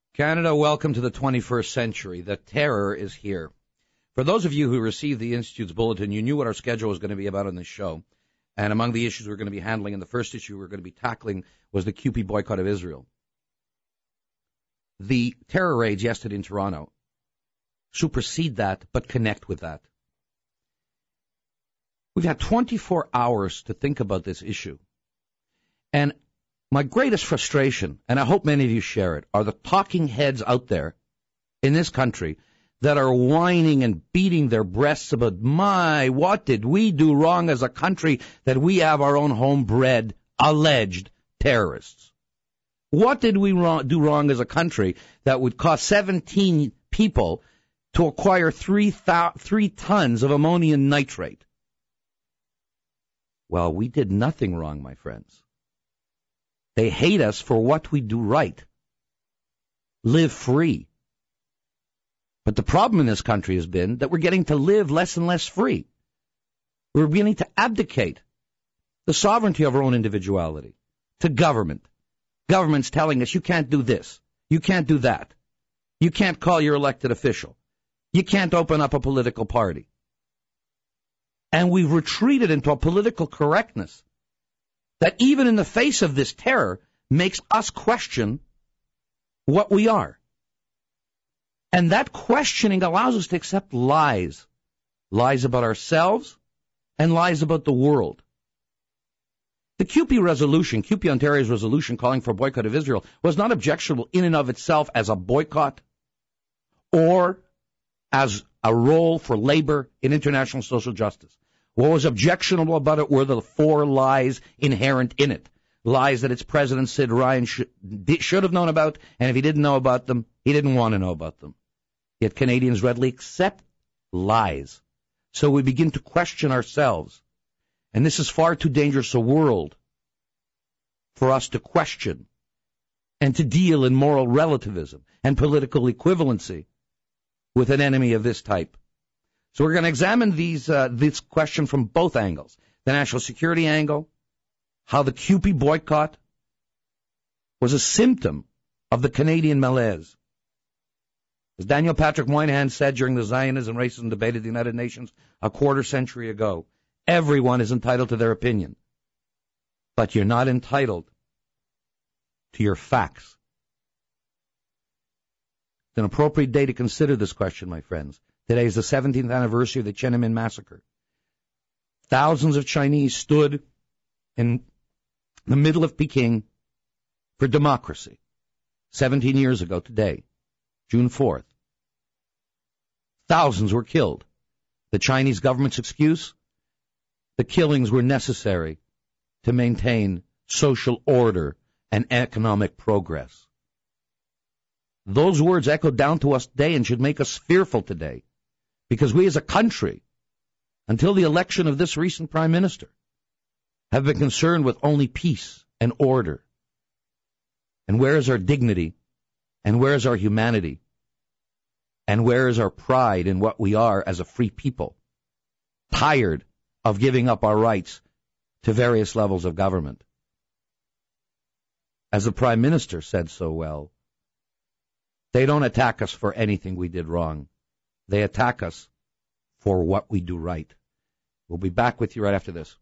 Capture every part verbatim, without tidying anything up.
Canada, welcome to the twenty-first century. The terror is here. For those of you who received the Institute's bulletin, you knew what our schedule was going to be about on this show. And among the issues we're going to be handling, and the first issue we're going to be tackling, was the C U P E boycott of Israel. The terror raids yesterday in Toronto supersede that, but connect with that. We've had twenty-four hours to think about this issue. And my greatest frustration, and I hope many of you share it, are the talking heads out there in this country that are whining and beating their breasts about, my, what did we do wrong as a country that we have our own homebred, alleged terrorists? What did we wrong, do wrong as a country that would cost seventeen people to acquire three, th- three tons of ammonium nitrate? Well, we did nothing wrong, my friends. They hate us for what we do right. Live free. But the problem in this country has been that we're getting to live less and less free. We're beginning to abdicate the sovereignty of our own individuality to government. Government's telling us you can't do this, you can't do that, you can't call your elected official, you can't open up a political party. And we've retreated into a political correctness that even in the face of this terror makes us question what we are. And that questioning allows us to accept lies, lies about ourselves and lies about the world. The C U P E resolution, C U P E Ontario's resolution calling for a boycott of Israel, was not objectionable in and of itself as a boycott or as a role for labor in international social justice. What was objectionable about it were the four lies inherent in it. Lies that its president, Sid Ryan, should, should have known about, and if he didn't know about them, he didn't want to know about them. Yet Canadians readily accept lies. So we begin to question ourselves. And this is far too dangerous a world for us to question and to deal in moral relativism and political equivalency with an enemy of this type. So we're going to examine these uh, this question from both angles. The national security angle, how the C U P E boycott was a symptom of the Canadian malaise. As Daniel Patrick Moynihan said during the Zionism and Racism debate at the United Nations a quarter century ago, everyone is entitled to their opinion, but you're not entitled to your facts. It's an appropriate day to consider this question, my friends. Today is the seventeenth anniversary of the Tiananmen massacre. Thousands of Chinese stood in the middle of Peking for democracy. Seventeen years ago today, June fourth. Thousands were killed. The Chinese government's excuse? The killings were necessary to maintain social order and economic progress. Those words echo down to us today and should make us fearful today, because we as a country, until the election of this recent prime minister, have been concerned with only peace and order. And where is our dignity? And where is our humanity? And where is our pride in what we are as a free people? Tired of giving up our rights to various levels of government. As the Prime Minister said so well, they don't attack us for anything we did wrong. They attack us for what we do right. We'll be back with you right after this.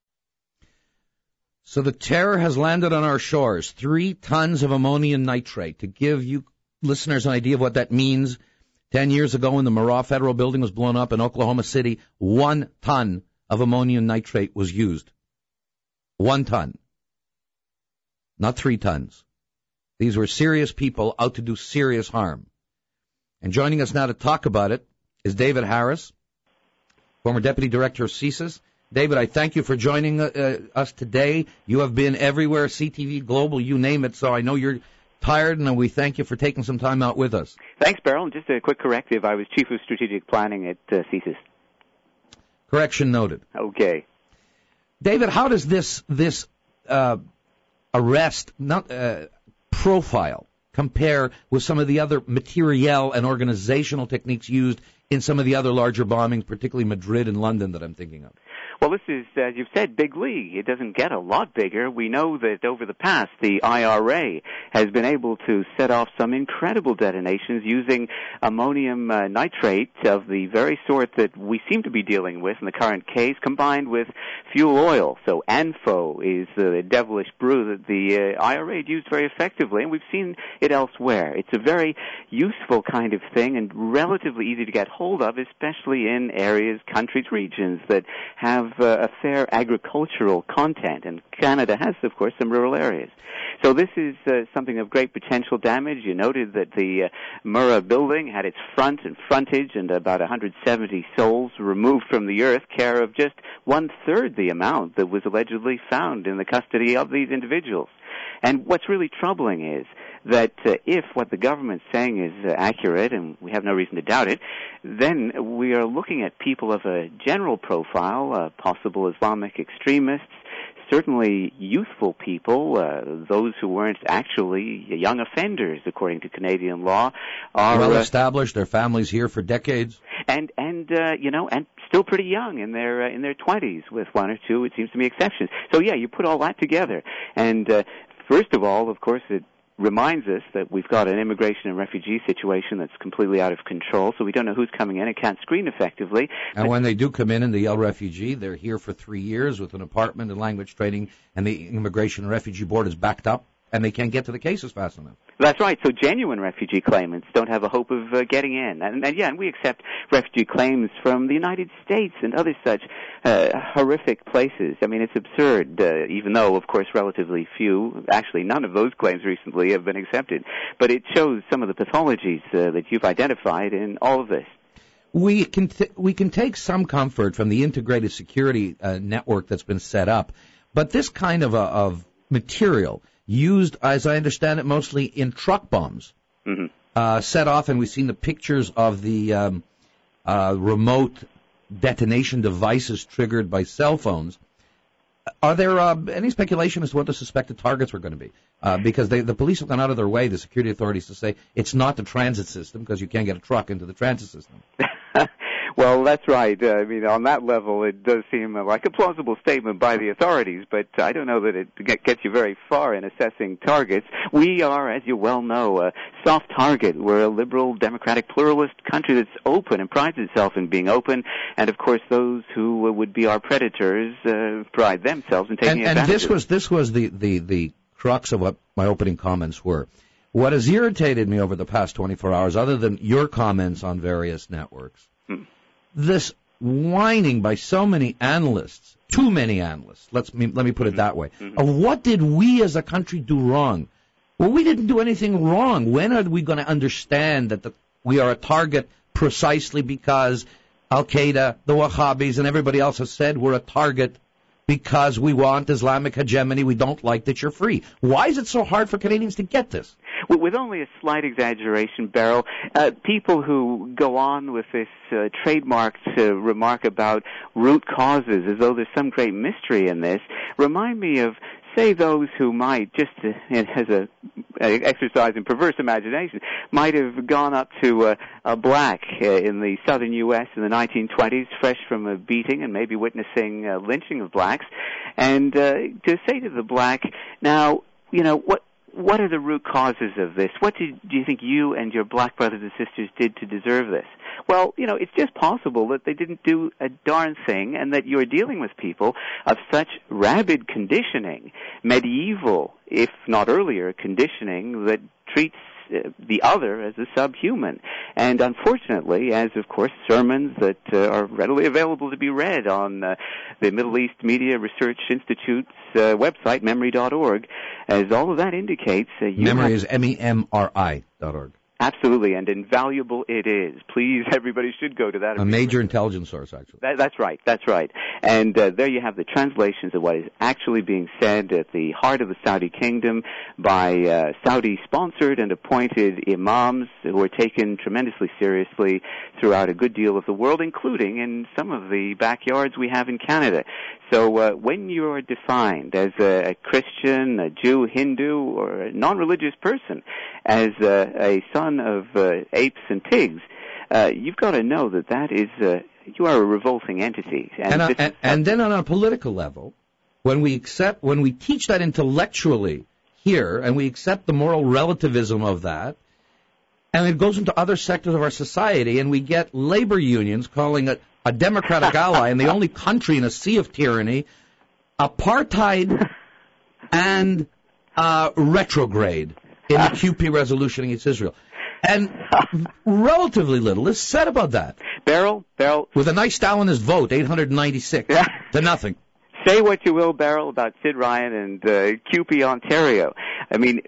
So the terror has landed on our shores. Three tons of ammonium nitrate. To give you listeners an idea of what that means, ten years ago when the Murrah Federal Building was blown up in Oklahoma City, one ton of ammonium nitrate was used. One ton. Not three tons. These were serious people out to do serious harm. And joining us now to talk about it is David Harris, former Deputy Director of C S I S. David, I thank you for joining uh, us today. You have been everywhere, C T V, Global, you name it, so I know you're tired, and we thank you for taking some time out with us. Thanks, Beryl. And just a quick corrective, I was Chief of Strategic Planning at uh, C S I S. Correction noted. Okay. David, how does this this uh, arrest not uh, profile compare with some of the other materiel and organizational techniques used in some of the other larger bombings, particularly Madrid and London that I'm thinking of? Well, this is, as you've said, big league. It doesn't get a lot bigger. We know that over the past, the I R A has been able to set off some incredible detonations using ammonium uh, nitrate of the very sort that we seem to be dealing with in the current case, combined with fuel oil. So ANFO is the devilish brew that the uh, I R A had used very effectively, and we've seen it elsewhere. It's a very useful kind of thing and relatively easy to get hold of, especially in areas, countries, regions that have uh, a fair agricultural content, and Canada has, of course, some rural areas. So this is uh, something of great potential damage. You noted that the uh, Murrah building had its front and frontage and about one hundred seventy souls removed from the earth, care of just one-third the amount that was allegedly found in the custody of these individuals. And what's really troubling is that uh, if what the government's saying is uh, accurate, and we have no reason to doubt it, then we are looking at people of a general profile, uh, possible Islamic extremists, certainly youthful people, uh, those who weren't actually young offenders, according to Canadian law, are well established. Their families here for decades, and and uh, you know, and still pretty young in their uh, in their twenties, with one or two, it seems to me, exceptions. So yeah, you put all that together, and uh, first of all, of course, it reminds us that we've got an immigration and refugee situation that's completely out of control, so we don't know who's coming in and can't screen effectively. And but when they do come in in the Yale refugee, they're here for three years with an apartment and language training, and the Immigration and Refugee Board is backed up, and they can't get to the cases fast enough. That's right. So genuine refugee claimants don't have a hope of uh, getting in. And, and, yeah, and we accept refugee claims from the United States and other such uh, horrific places. I mean, it's absurd, uh, even though, of course, relatively few, actually none of those claims recently have been accepted. But it shows some of the pathologies uh, that you've identified in all of this. We can th- we can take some comfort from the integrated security uh, network that's been set up, but this kind of, a, of material used, as I understand it, mostly in truck bombs, mm-hmm. uh, set off, and we've seen the pictures of the um, uh, remote detonation devices triggered by cell phones. Are there uh, any speculation as to what the suspected targets were going to be? Uh, because they, the police have gone out of their way, the security authorities, to say it's not the transit system, because you can't get a truck into the transit system. Well, that's right. Uh, I mean, on that level, it does seem uh, like a plausible statement by the authorities, but I don't know that it gets you very far in assessing targets. We are, as you well know, a soft target. We're a liberal, democratic, pluralist country that's open and prides itself in being open, and of course, those who would be our predators uh, pride themselves in taking and, advantage. And this was this was the, the, the crux of what my opening comments were. What has irritated me over the past twenty-four hours, other than your comments on various networks, hmm. this whining by so many analysts, too many analysts, let's me, let me put it that way, mm-hmm. of what did we as a country do wrong? Well, we didn't do anything wrong. When are we going to understand that the, we are a target precisely because Al-Qaeda, the Wahhabis, and everybody else has said we're a target because we want Islamic hegemony, we don't like that you're free? Why is it so hard for Canadians to get this? With only a slight exaggeration, Beryl, uh, people who go on with this uh, trademarked uh, remark about root causes as though there's some great mystery in this remind me of, say, those who might, just uh, as a, a exercise in perverse imagination, might have gone up to uh, a black uh, in the southern U S in the nineteen twenties, fresh from a beating and maybe witnessing uh, lynching of blacks, and uh, to say to the black, now, you know, what What are the root causes of this? What did, do you think you and your black brothers and sisters did to deserve this? Well, you know, it's just possible that they didn't do a darn thing, and that you're dealing with people of such rabid conditioning, medieval, if not earlier, conditioning that treats uh, the other as a subhuman. And unfortunately, as of course sermons that uh, are readily available to be read on uh, the Middle East Media Research Institute's uh, website, memory dot org, as all of that indicates, uh, you Memory have... is M E M R I dot org. Absolutely, and invaluable it is. Please, everybody should go to that. A major intelligence source, actually. That, that's right, that's right. And uh, there you have the translations of what is actually being said at the heart of the Saudi kingdom by uh, Saudi-sponsored and appointed imams who are taken tremendously seriously throughout a good deal of the world, including in some of the backyards we have in Canada. So uh, when you are defined as a, a Christian, a Jew, Hindu, or a non-religious person, as a, a son of uh, apes and pigs, uh, you've got to know that that is uh, you are a revolting entity. And, and, uh, this and, is, and then on a political level, when we accept, when we teach that intellectually here, and we accept the moral relativism of that, and it goes into other sectors of our society, and we get labor unions calling it a democratic ally, and the only country in a sea of tyranny, apartheid and uh, retrograde in the Q P resolution against Israel. And relatively little is said about that. Beryl, Beryl. With a nice Stalinist vote, eight hundred ninety-six to nothing. Say what you will, Beryl, about Sid Ryan and uh, Q P Ontario. I mean,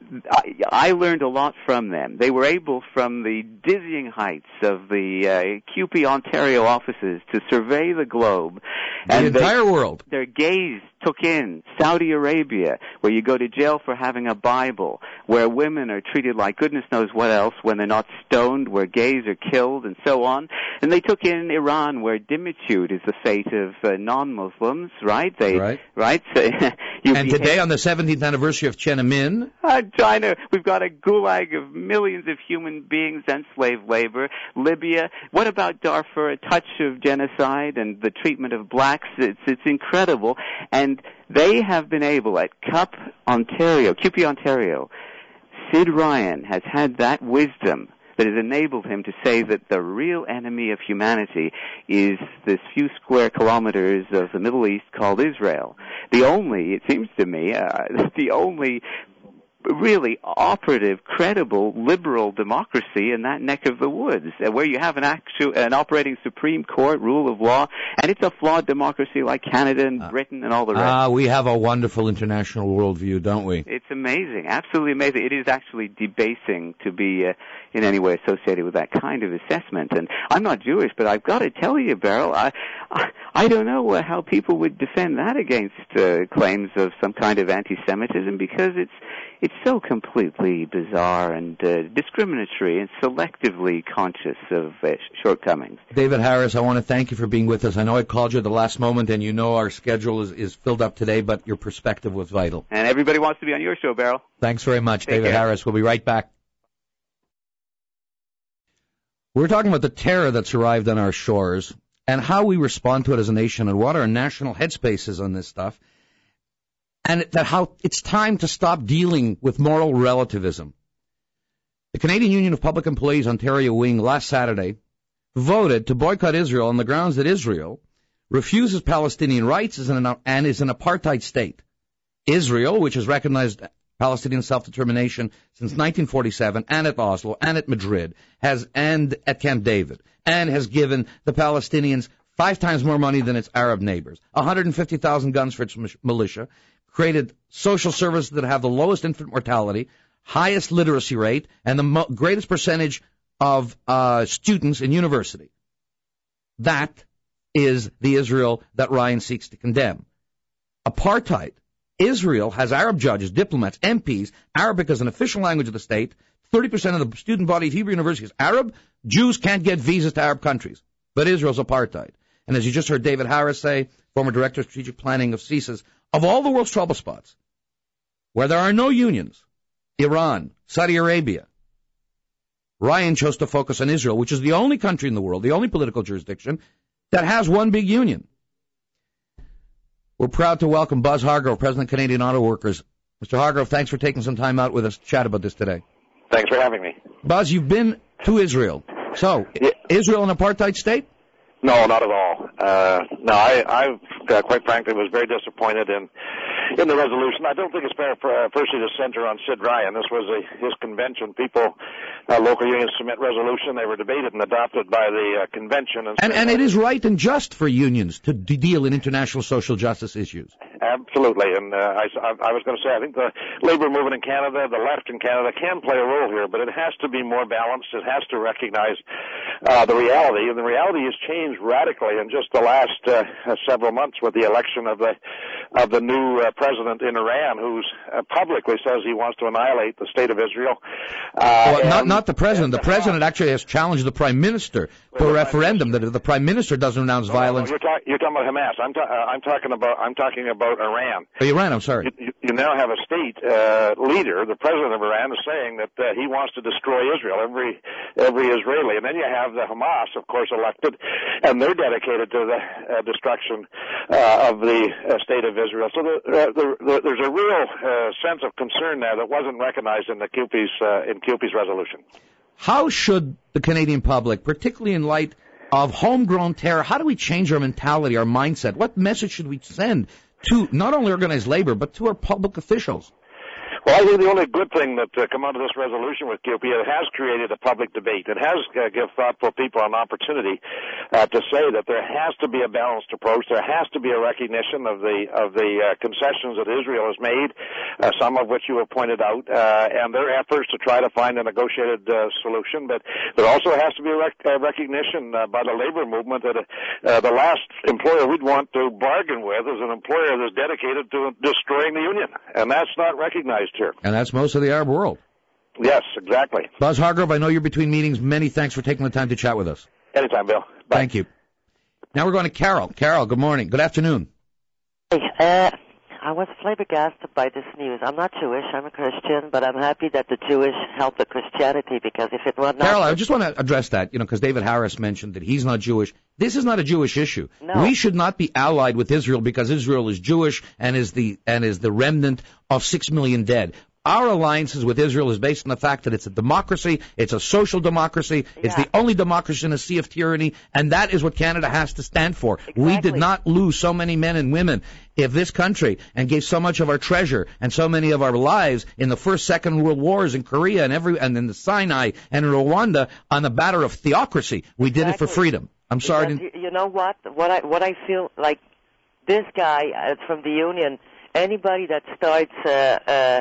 I, I learned a lot from them. They were able, from the dizzying heights of the uh, Q P Ontario offices, to survey the globe. The and entire they, world. Their gaze took in Saudi Arabia, where you go to jail for having a Bible, where women are treated like goodness knows what else when they're not stoned, where gays are killed, and so on. And they took in Iran, where dimitude is the fate of uh, non-Muslims, right? They, right. Right? So, you and today, on the seventeenth anniversary of Tiananmen, uh, China, we've got a gulag of millions of human beings and slave labor. Libya, what about Darfur? A touch of genocide and the treatment of blacks. It's, it's incredible. And they have been able, at C U P Ontario, Q P Ontario, Sid Ryan has had that wisdom that has enabled him to say that the real enemy of humanity is this few square kilometers of the Middle East called Israel. The only, it seems to me, uh, the only really operative, credible, liberal democracy in that neck of the woods, where you have an actual, an operating Supreme Court, rule of law, and it's a flawed democracy like Canada and Britain and all the rest. Ah, uh, we have a wonderful international worldview, don't we? It's amazing, absolutely amazing. It is actually debasing to be uh, in any way associated with that kind of assessment. And I'm not Jewish, but I've got to tell you, Beryl, I, I, I don't know uh, how people would defend that against uh, claims of some kind of anti-Semitism, because it's It's so completely bizarre and uh, discriminatory and selectively conscious of uh, shortcomings. David Harris, I want to thank you for being with us. I know I called you at the last moment, and you know our schedule is, is filled up today, but your perspective was vital. And everybody wants to be on your show, Beryl. Thanks very much, Take David care. Harris. We'll be right back. We're talking about the terror that's arrived on our shores and how we respond to it as a nation and what our national headspace is on this stuff. And that how it's time to stop dealing with moral relativism. The Canadian Union of Public Employees Ontario Wing last Saturday voted to boycott Israel on the grounds that Israel refuses Palestinian rights and is an apartheid state. Israel, which has recognized Palestinian self-determination since nineteen forty-seven, and at Oslo, and at Madrid, has and at Camp David, and has given the Palestinians five times more money than its Arab neighbors, one hundred fifty thousand guns for its militia, created social services that have the lowest infant mortality, highest literacy rate, and the mo- greatest percentage of uh, students in university. That is the Israel that Ryan seeks to condemn. Apartheid. Israel has Arab judges, diplomats, M Ps, Arabic as an official language of the state. thirty percent of the student body of Hebrew University is Arab. Jews can't get visas to Arab countries. But Israel's apartheid. And as you just heard David Harris say, former director of strategic planning of C I S S, of all the world's trouble spots, where there are no unions, Iran, Saudi Arabia, Ryan chose to focus on Israel, which is the only country in the world, the only political jurisdiction, that has one big union. We're proud to welcome Buzz Hargrove, President of Canadian Auto Workers. Mister Hargrove, thanks for taking some time out with us to chat about this today. Thanks for having me. Buzz, you've been to Israel. So, yeah. Israel an apartheid state? No, not at all. Uh, no, I, I uh, quite frankly was very disappointed in in the resolution. I don't think it's fair for uh, firstly to center on Sid Ryan. This was a, his convention. People, uh, local unions submit resolution. They were debated and adopted by the uh, convention. And, and, and it is right and just for unions to d- deal in international social justice issues. Absolutely. And uh, I, I was going to say, I think the labor movement in Canada, the left in Canada, can play a role here, but it has to be more balanced. It has to recognize uh, the reality, and the reality has changed radically in just the last uh, several months with the election of the of the new uh, president in Iran who's uh, publicly says he wants to annihilate the state of Israel. Uh, well, and, not not the president. The, the president actually has challenged the prime minister to a referendum that if the prime minister doesn't announce no, violence. No, no, you're, talk, you're talking about Hamas. I'm, ta- uh, I'm talking about I'm talking about Iran. Oh, Iran. I'm sorry. You, you, you now have a state uh, leader, the president of Iran, is saying that uh, he wants to destroy Israel, every every Israeli, and then you have the Hamas, of course, elected, and they're dedicated to the uh, destruction uh, of the uh, state of Israel. So the, uh, the, the, there's a real uh, sense of concern there that wasn't recognized in the C U P E's uh, in C U P E's resolution. How should the Canadian public, particularly in light of homegrown terror, how do we change our mentality, our mindset? What message should we send to not only organized labor, but to our public officials? Well, I think the only good thing that uh, come out of this resolution with C U P, it has created a public debate. It has uh, given thoughtful people an opportunity uh, to say that there has to be a balanced approach. There has to be a recognition of the of the uh, concessions that Israel has made, uh, some of which you have pointed out, uh, and their efforts to try to find a negotiated uh, solution. But there also has to be a rec- uh, recognition uh, by the labor movement that uh, the last employer we'd want to bargain with is an employer that's dedicated to destroying the union, and that's not recognized here. And that's most of the Arab world. Yes, exactly. Buzz Hargrove, I know you're between meetings. Many thanks for taking the time to chat with us. Anytime, Bill. Bye. Thank you. Now we're going to Carol. Carol, good morning. Good afternoon. Hey, uh, I was flabbergasted by this news. I'm not Jewish. I'm a Christian, but I'm happy that the Jewish help the Christianity, because if it were not... Carol, I just want to address that, you know, because David Harris mentioned that he's not Jewish. This is not a Jewish issue. No. We should not be allied with Israel because Israel is Jewish and is the and is the remnant of six million dead. Our alliances with Israel is based on the fact that it's a democracy, it's a social democracy, yeah. it's the only democracy in a sea of tyranny, and that is what Canada has to stand for. Exactly. We did not lose so many men and women if this country and gave so much of our treasure and so many of our lives in the First, Second World Wars in Korea and every and in the Sinai and in Rwanda on the batter of theocracy. We did exactly. it for freedom. I'm sorry. To... You know what? What I what I feel like this guy uh, from the Union, anybody that starts uh, uh,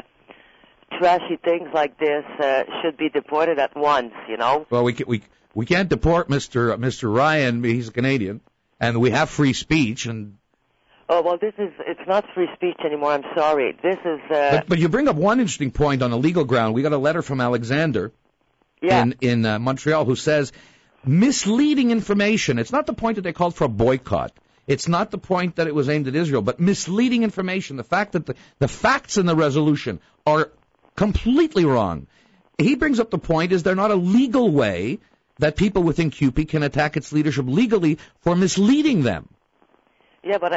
trashy things like this uh, should be deported at once, you know? Well, we, can, we, we can't deport Mister Mister Ryan. He's a Canadian, and we have free speech. And Oh, well, this is, it's not free speech anymore. I'm sorry. This is... Uh, but, but you bring up one interesting point on a legal ground. We got a letter from Alexander yeah. in, in uh, Montreal who says misleading information. It's not the point that they called for a boycott. It's not the point that it was aimed at Israel, but misleading information. The fact that the, the facts in the resolution are completely wrong. He brings up the point, is there not a legal way that people within C U P can attack its leadership legally for misleading them? Yeah, but uh,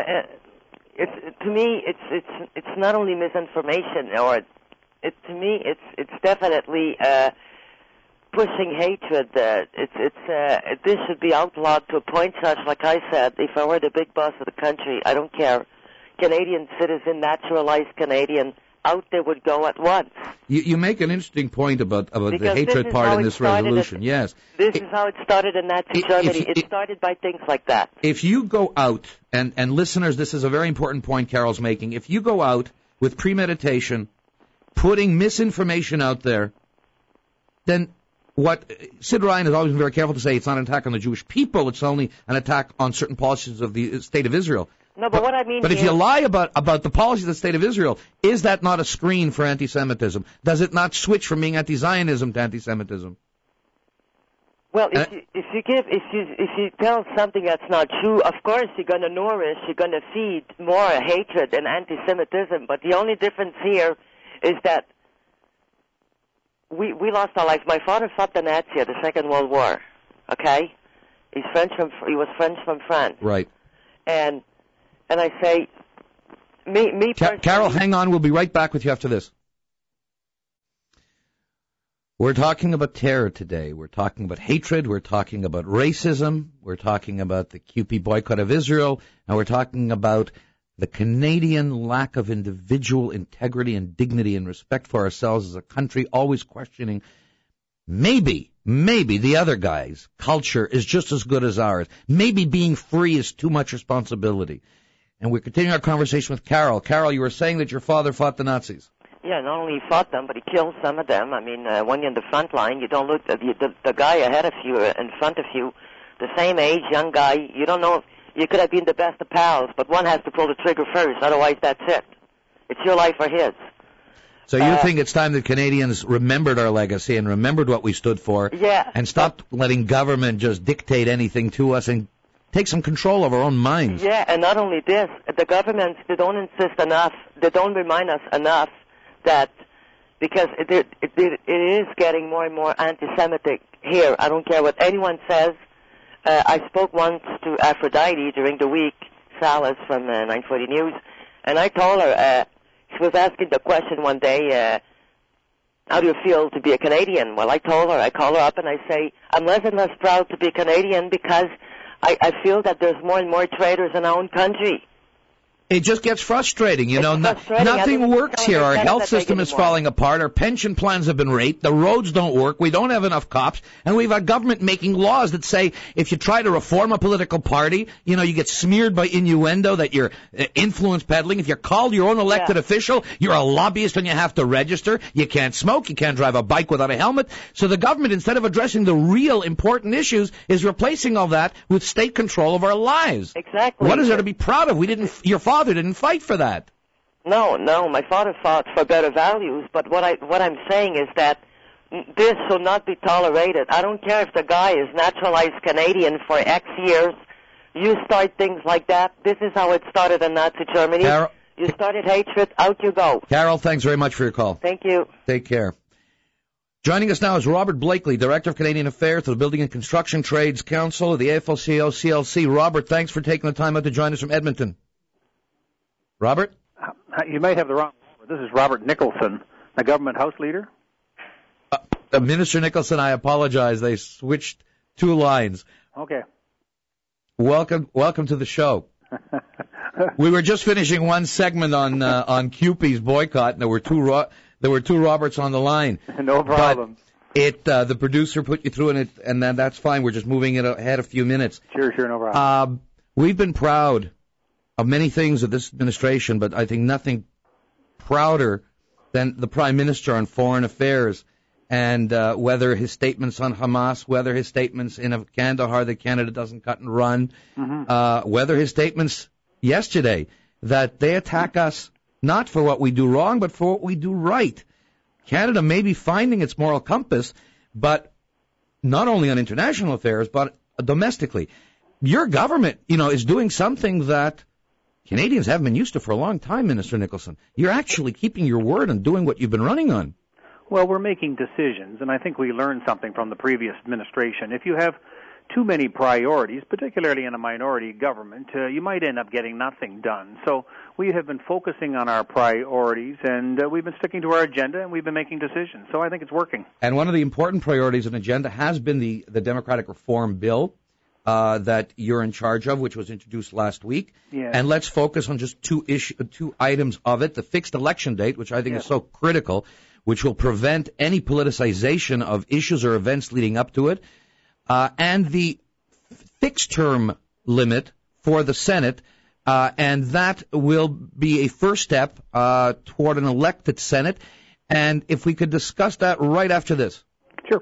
it's to me, it's it's it's not only misinformation, or it to me, it's it's definitely uh, pushing hatred. Uh, it's it's uh, this should be outlawed to a point such. Like I said, if I were the big boss of the country, I don't care. Canadian citizen, naturalized Canadian, out there would go at once. You, you make an interesting point about, about the Because hatred part in this resolution. At, yes. This it, is how it started in Nazi it, Germany. it, It, it started by things like that. If you go out, and, and listeners, this is a very important point Carol's making. If you go out with premeditation, putting misinformation out there, then what Sid Ryan has always been very careful to say, it's not an attack on the Jewish people, it's only an attack on certain policies of the state of Israel. No, but, but what I mean But if is, you lie about, about the policies of the state of Israel, is that not a screen for anti-Semitism? Does it not switch from being anti-Zionism to anti-Semitism? Well, if uh, you, if you give, if you if you tell something that's not true, of course you're going to nourish, you're going to feed more hatred and anti-Semitism. But the only difference here is that we we lost our life. My father fought the Nazi at the Second World War. Okay, he's French from he was French from France. Right. And and I say, me me personally, Carol, hang on. We'll be right back with you after this. We're talking about terror today. We're talking about hatred. We're talking about racism. We're talking about the C U P boycott of Israel. And we're talking about the Canadian lack of individual integrity and dignity and respect for ourselves as a country, always questioning maybe, maybe the other guy's culture is just as good as ours. Maybe being free is too much responsibility. And we're continuing our conversation with Carol. Carol, you were saying that your father fought the Nazis. Yeah, not only fought them, but he killed some of them. I mean, uh, when you're in the front line, you don't look at the, the, the guy ahead of you, uh, in front of you, the same age, young guy. You don't know if you could have been the best of pals, but one has to pull the trigger first. Otherwise, that's it. It's your life or his. So you uh, think it's time that Canadians remembered our legacy and remembered what we stood for, yeah, and stopped letting government just dictate anything to us and take some control of our own minds? Yeah, and not only this, the governments, they don't insist enough, they don't remind us enough that, because it, it, it, it is getting more and more anti-Semitic here. I don't care what anyone says. Uh, I spoke once to Aphrodite during the week, Salas from uh, nine forty News, and I told her, uh, she was asking the question one day, uh, how do you feel to be a Canadian? Well, I told her, I call her up and I say, I'm less and less proud to be a Canadian because I, I feel that there's more and more traitors in our own country. It just gets frustrating, you it's know. No, nothing works here. Our health system is falling apart. Our pension plans have been raped. The roads don't work. We don't have enough cops. And we have a government making laws that say if you try to reform a political party, you know, you get smeared by innuendo that you're uh, influence peddling. If you're called your own elected yeah. official, you're a lobbyist and you have to register. You can't smoke. You can't drive a bike without a helmet. So the government, instead of addressing the real important issues, is replacing all that with state control of our lives. Exactly. What is there to be proud of? We didn't. Your father didn't fight for that. No, no, my father fought for better values, but what I what I'm saying is that this should not be tolerated. I don't care if the guy is naturalized Canadian for X years. You start things like that. This is how it started in Nazi Germany. Carol, you started hatred, out you go. Carol, thanks very much for your call. Thank you. Take care. Joining us now is Robert Blakely, Director of Canadian Affairs to the Building and Construction Trades Council of the A F L C I O C L C. Robert, thanks for taking the time out to join us from Edmonton. Robert? You may have the wrong number. This is Robert Nicholson, the government House Leader. Uh, uh, Minister Nicholson, I apologize. They switched two lines. Okay. Welcome welcome to the show. We were just finishing one segment on uh, on Cupid's boycott, and there were two Ro- there were two Roberts on the line. No problem. But it uh, the producer put you through, and it and then that's fine. We're just moving it ahead a few minutes. Sure, sure, no problem. Uh, we've been proud of many things of this administration, but I think nothing prouder than the Prime Minister on foreign affairs, and uh, whether his statements on Hamas, whether his statements in Kandahar that Canada doesn't cut and run, mm-hmm. uh, whether his statements yesterday that they attack us not for what we do wrong, but for what we do right. Canada may be finding its moral compass, but not only on international affairs, but domestically. Your government, you know, is doing something that Canadians haven't been used to for a long time, Minister Nicholson. You're actually keeping your word and doing what you've been running on. Well, we're making decisions, and I think we learned something from the previous administration. If you have too many priorities, particularly in a minority government, uh, you might end up getting nothing done. So we have been focusing on our priorities, and uh, we've been sticking to our agenda, and we've been making decisions. So I think it's working. And one of the important priorities and agenda has been the, the Democratic Reform Bill. Uh, that you're in charge of, which was introduced last week. Yeah. And let's focus on just two issue, two items of it. The fixed election date, which I think yeah. is so critical, which will prevent any politicization of issues or events leading up to it, uh, and the fixed term limit for the Senate, uh, and that will be a first step uh, toward an elected Senate. And if we could discuss that right after this. Sure.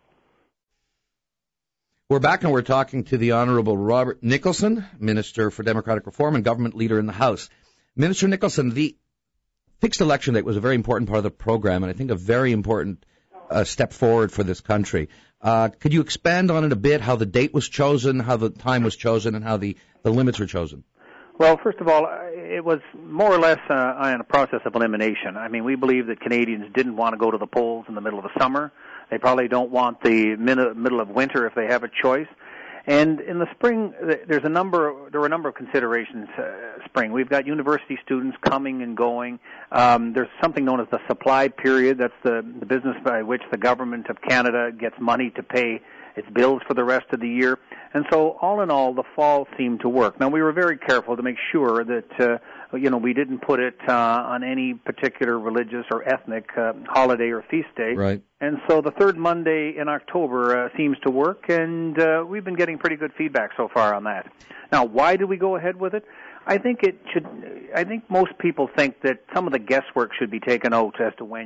We're back and we're talking to the Honorable Robert Nicholson, Minister for Democratic Reform and Government Leader in the House. Minister Nicholson, the fixed election date was a very important part of the program, and I think a very important uh, step forward for this country. Uh, could you expand on it a bit, how the date was chosen, how the time was chosen, and how the, the limits were chosen? Well, first of all, it was more or less uh, in a process of elimination. I mean, we believe that Canadians didn't want to go to the polls in the middle of the summer. They probably don't want the middle of winter if they have a choice. And in the spring, there's a number. There were a number of considerations. Uh, spring, we've got university students coming and going. Um, there's something known as the supply period. That's the, the business by which the government of Canada gets money to pay its bills for the rest of the year. And so, all in all, the fall seemed to work. Now, we were very careful to make sure that uh, you know we didn't put it uh, on any particular religious or ethnic uh, holiday or feast day. Right. And so the third Monday in October uh, seems to work, and uh, we've been getting pretty good feedback so far on that. Now, why did we go ahead with it? I think it should. I think most people think that some of the guesswork should be taken out as to when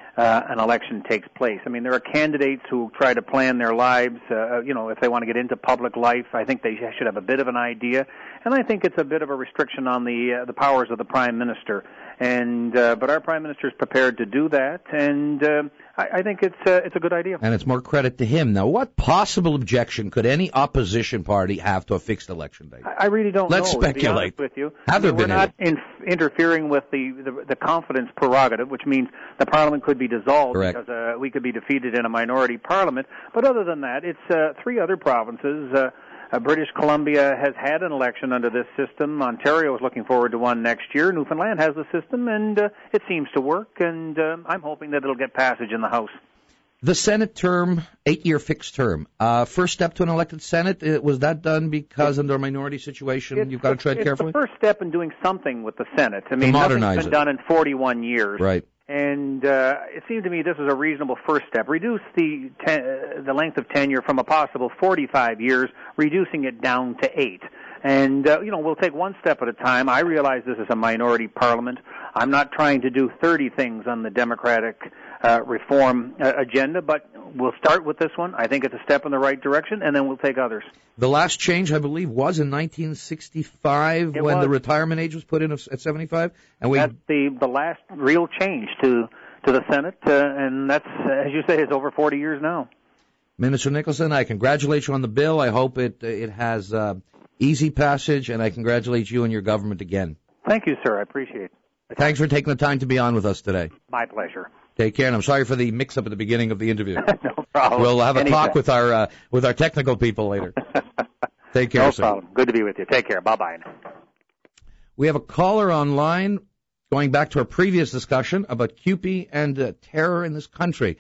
uh, an election takes place. I mean, there are candidates who try to plan their lives, uh, you know, if they want to get into public life. I think they should have a bit of an idea, and I think it's a bit of a restriction on the uh, the powers of the Prime Minister. And uh, but our Prime Minister is prepared to do that, and uh, I, I think it's uh, it's a good idea. And it's more credit to him. Now, what possible objection could any opposition party have to a fixed election date? I, I really don't Let's know. speculate. To be honest with you, Have there I mean, been we're not in, interfering with the, the the confidence prerogative, which means the Parliament could be dissolved Correct. because uh, we could be defeated in a minority Parliament. But other than that, it's uh, three other provinces. Uh, Uh, British Columbia has had an election under this system. Ontario is looking forward to one next year. Newfoundland has the system, and uh, it seems to work, and uh, I'm hoping that it'll get passage in the House. The Senate term, eight-year fixed term. Uh, first step to an elected Senate, uh, was that done because under a minority situation It's you've got to tread it's carefully? It's the first step in doing something with the Senate. I mean, modernize nothing's been it. done in forty-one years. Right. And uh, it seemed to me this was a reasonable first step. Reduce the ten, uh, the length of tenure from a possible forty-five years, reducing it down to eight. And, uh, you know, we'll take one step at a time. I realize this is a minority parliament. I'm not trying to do thirty things on the Democratic uh, reform uh, agenda, but we'll start with this one. I think it's a step in the right direction, and then we'll take others. The last change, I believe, was in nineteen sixty-five It when was. the retirement age was put in at seventy-five. And we That's the, the last real change to to the Senate, uh, and that's, as you say, it's over forty years now. Minister Nicholson, I congratulate you on the bill. I hope it it has uh, easy passage, and I congratulate you and your government again. Thank you, sir. I appreciate it. Thanks for taking the time to be on with us today. My pleasure. Take care, and I'm sorry for the mix-up at the beginning of the interview. No problem. We'll have a Anytime. talk with our uh, with our technical people later. Take care, no sir. problem. Good to be with you. Take care. Bye-bye. We have a caller online going back to our previous discussion about C U P E and uh, terror in this country.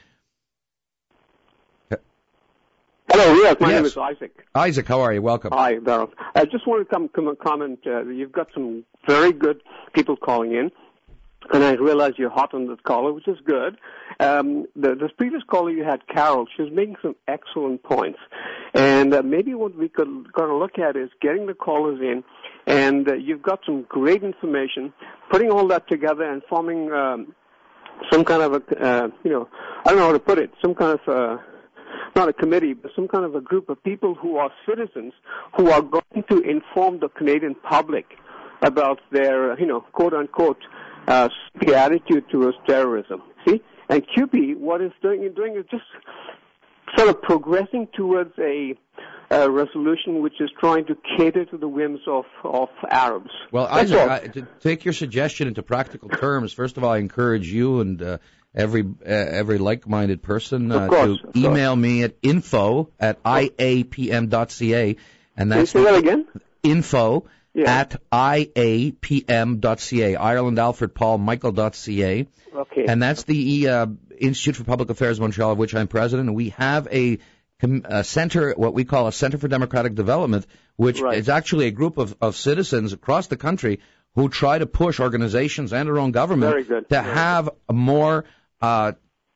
Hello, yes, my Yes. name is Isaac. Isaac, how are you? Welcome. Hi, Darrell. I just wanted to come, come comment. Uh, you've got some very good people calling in, and I realize you're hot on this caller, which is good. Um, the, this previous caller you had, Carol, she was making some excellent points, and uh, maybe what we could got to look at is getting the callers in, and uh, you've got some great information, putting all that together and forming um, some kind of a, uh, you know, I don't know how to put it, some kind of uh, not a committee, but some kind of a group of people who are citizens who are going to inform the Canadian public about their, you know, quote-unquote, uh, the attitude towards terrorism. See? And C U P E, what it's doing, doing is just sort of progressing towards a, a resolution which is trying to cater to the whims of, of Arabs. Well, That's Isaac, all. I, to take your suggestion into practical terms, first of all, I encourage you and uh, every uh, every like-minded person uh, Of course, to of email me at info at i a p m dot c a, and Can you that's say that again? info Yeah. at i a p m dot c a, Ireland Alfred Paul Michael dot c a, Okay. and that's the uh, Institute for Public Affairs of Montreal, of which I'm president, and we have a, com- a center, what we call a Center for Democratic Development, which Right. is actually a group of, of citizens across the country who try to push organizations and our own government Very good. to Very have a more uh,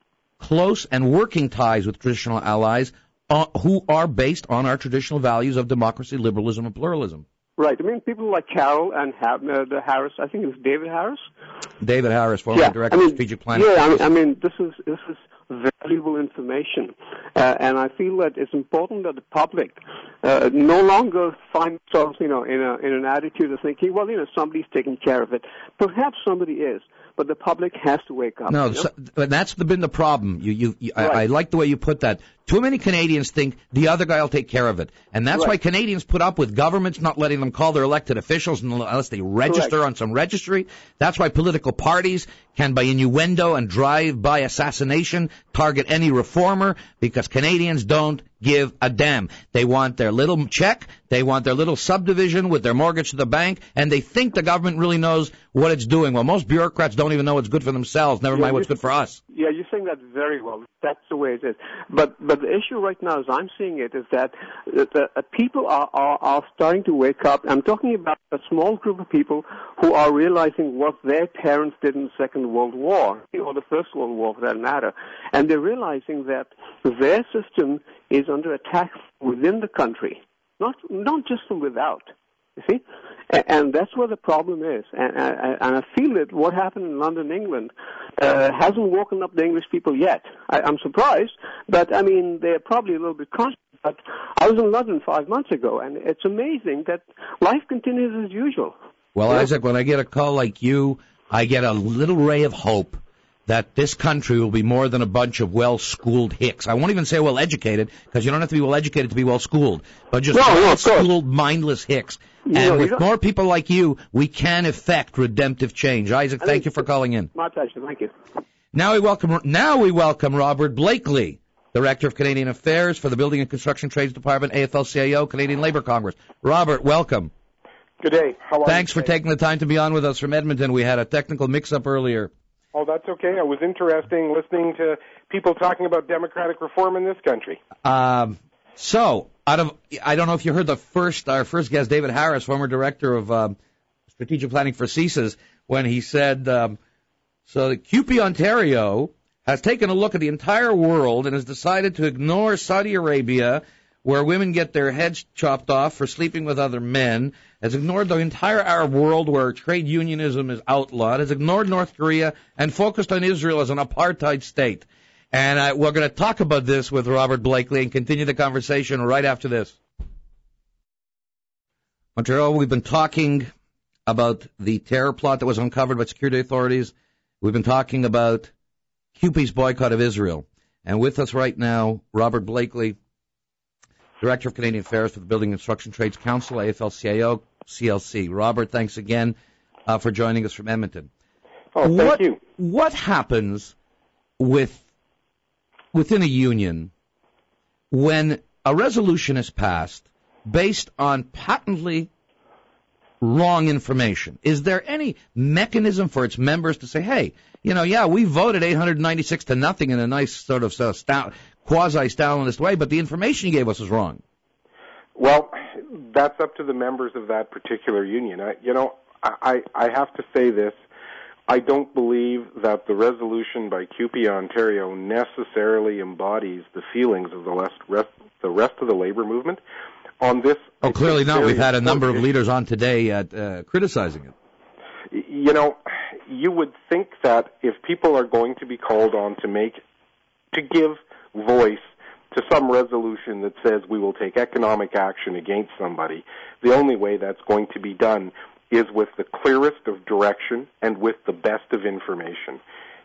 close and working ties with traditional allies uh, who are based on our traditional values of democracy, liberalism, and pluralism. Right. I mean, people like Carol and ha- uh, the Harris, I think it was David Harris. David Harris, former Yeah, Director I mean, of Strategic Planning. Yeah, I mean, I mean, this is this is valuable information, uh, and I feel that it's important that the public uh, no longer find themselves, you know, in a in an attitude of thinking, well, you know, somebody's taking care of it. Perhaps somebody is, but the public has to wake up. No, you know? so, but that's the, been the problem. You, you, you I, Right. I like the way you put that. Too many Canadians think the other guy will take care of it, and that's Right. why Canadians put up with governments not letting them call their elected officials unless they register Correct. on some registry. That's why political parties can, by innuendo and drive-by assassination, target any reformer, because Canadians don't give a damn. They want their little check, they want their little subdivision with their mortgage to the bank, and they think the government really knows what it's doing. Well, most bureaucrats don't even know what's good for themselves, never Yeah, mind what's you- good for us. Yeah, you're saying that very well. That's the way it is. But but the issue right now, as I'm seeing it, is that the, the uh, people are, are are starting to wake up. I'm talking about a small group of people who are realizing what their parents did in the Second World War, or the First World War, for that matter, and they're realizing that their system is under attack within the country, not not just from without. You see? And that's where the problem is. And, and, and I feel that what happened in London, England, uh, hasn't woken up the English people yet. I, I'm surprised, but I mean, they're probably a little bit conscious. But I was in London five months ago, and it's amazing that life continues as usual. Well, yeah. Isaac, when I get a call like you, I get a little ray of hope that this country will be more than a bunch of well-schooled hicks. I won't even say well-educated, because you don't have to be well-educated to be well-schooled, but just no, well-schooled, mindless hicks. You and know, with more people like you, we can effect redemptive change. Isaac, I thank you for calling in. My pleasure. Thank you. Now we welcome, now we welcome Robert Blakely, Director of Canadian Affairs for the Building and Construction Trades Department, A F L C I O, Canadian Labour Congress. Robert, welcome. Good day. How are Thanks you for taking the time to be on with us from Edmonton. We had a technical mix-up earlier. Oh, that's okay. I was interesting listening to people talking about democratic reform in this country. Um, so, out of, I don't know if you heard the first, our first guest, David Harris, former director of um, strategic planning for C S I S, when he said, um, so the C U P E Ontario has taken a look at the entire world and has decided to ignore Saudi Arabia, where women get their heads chopped off for sleeping with other men, has ignored the entire Arab world where trade unionism is outlawed, has ignored North Korea, and focused on Israel as an apartheid state. And uh, we're going to talk about this with Robert Blakely and continue the conversation right after this. Montreal, we've been talking about the terror plot that was uncovered by security authorities. We've been talking about C U P E's boycott of Israel. And with us right now, Robert Blakely, Director of Canadian Affairs for the Building and Construction Trades Council, A F L C I O, C L C. Robert, thanks again uh, for joining us from Edmonton. Oh, thank what, you. What happens with within a union when a resolution is passed based on patently wrong information? Is there any mechanism for its members to say, hey, you know, yeah, we voted eight hundred ninety-six to nothing in a nice sort of uh, sta- quasi-Stalinist way, but the information you gave us was wrong? Well, that's up to the members of that particular union. I, you know, I, I have to say this. I don't believe that the resolution by C U P E Ontario necessarily embodies the feelings of the rest, rest, the rest of the labor movement on this. Oh, clearly not. We've had a number of leaders on today at, uh, criticizing it. You know, you would think that if people are going to be called on to make, to give voice to some resolution that says we will take economic action against somebody, the only way that's going to be done is with the clearest of direction and with the best of information.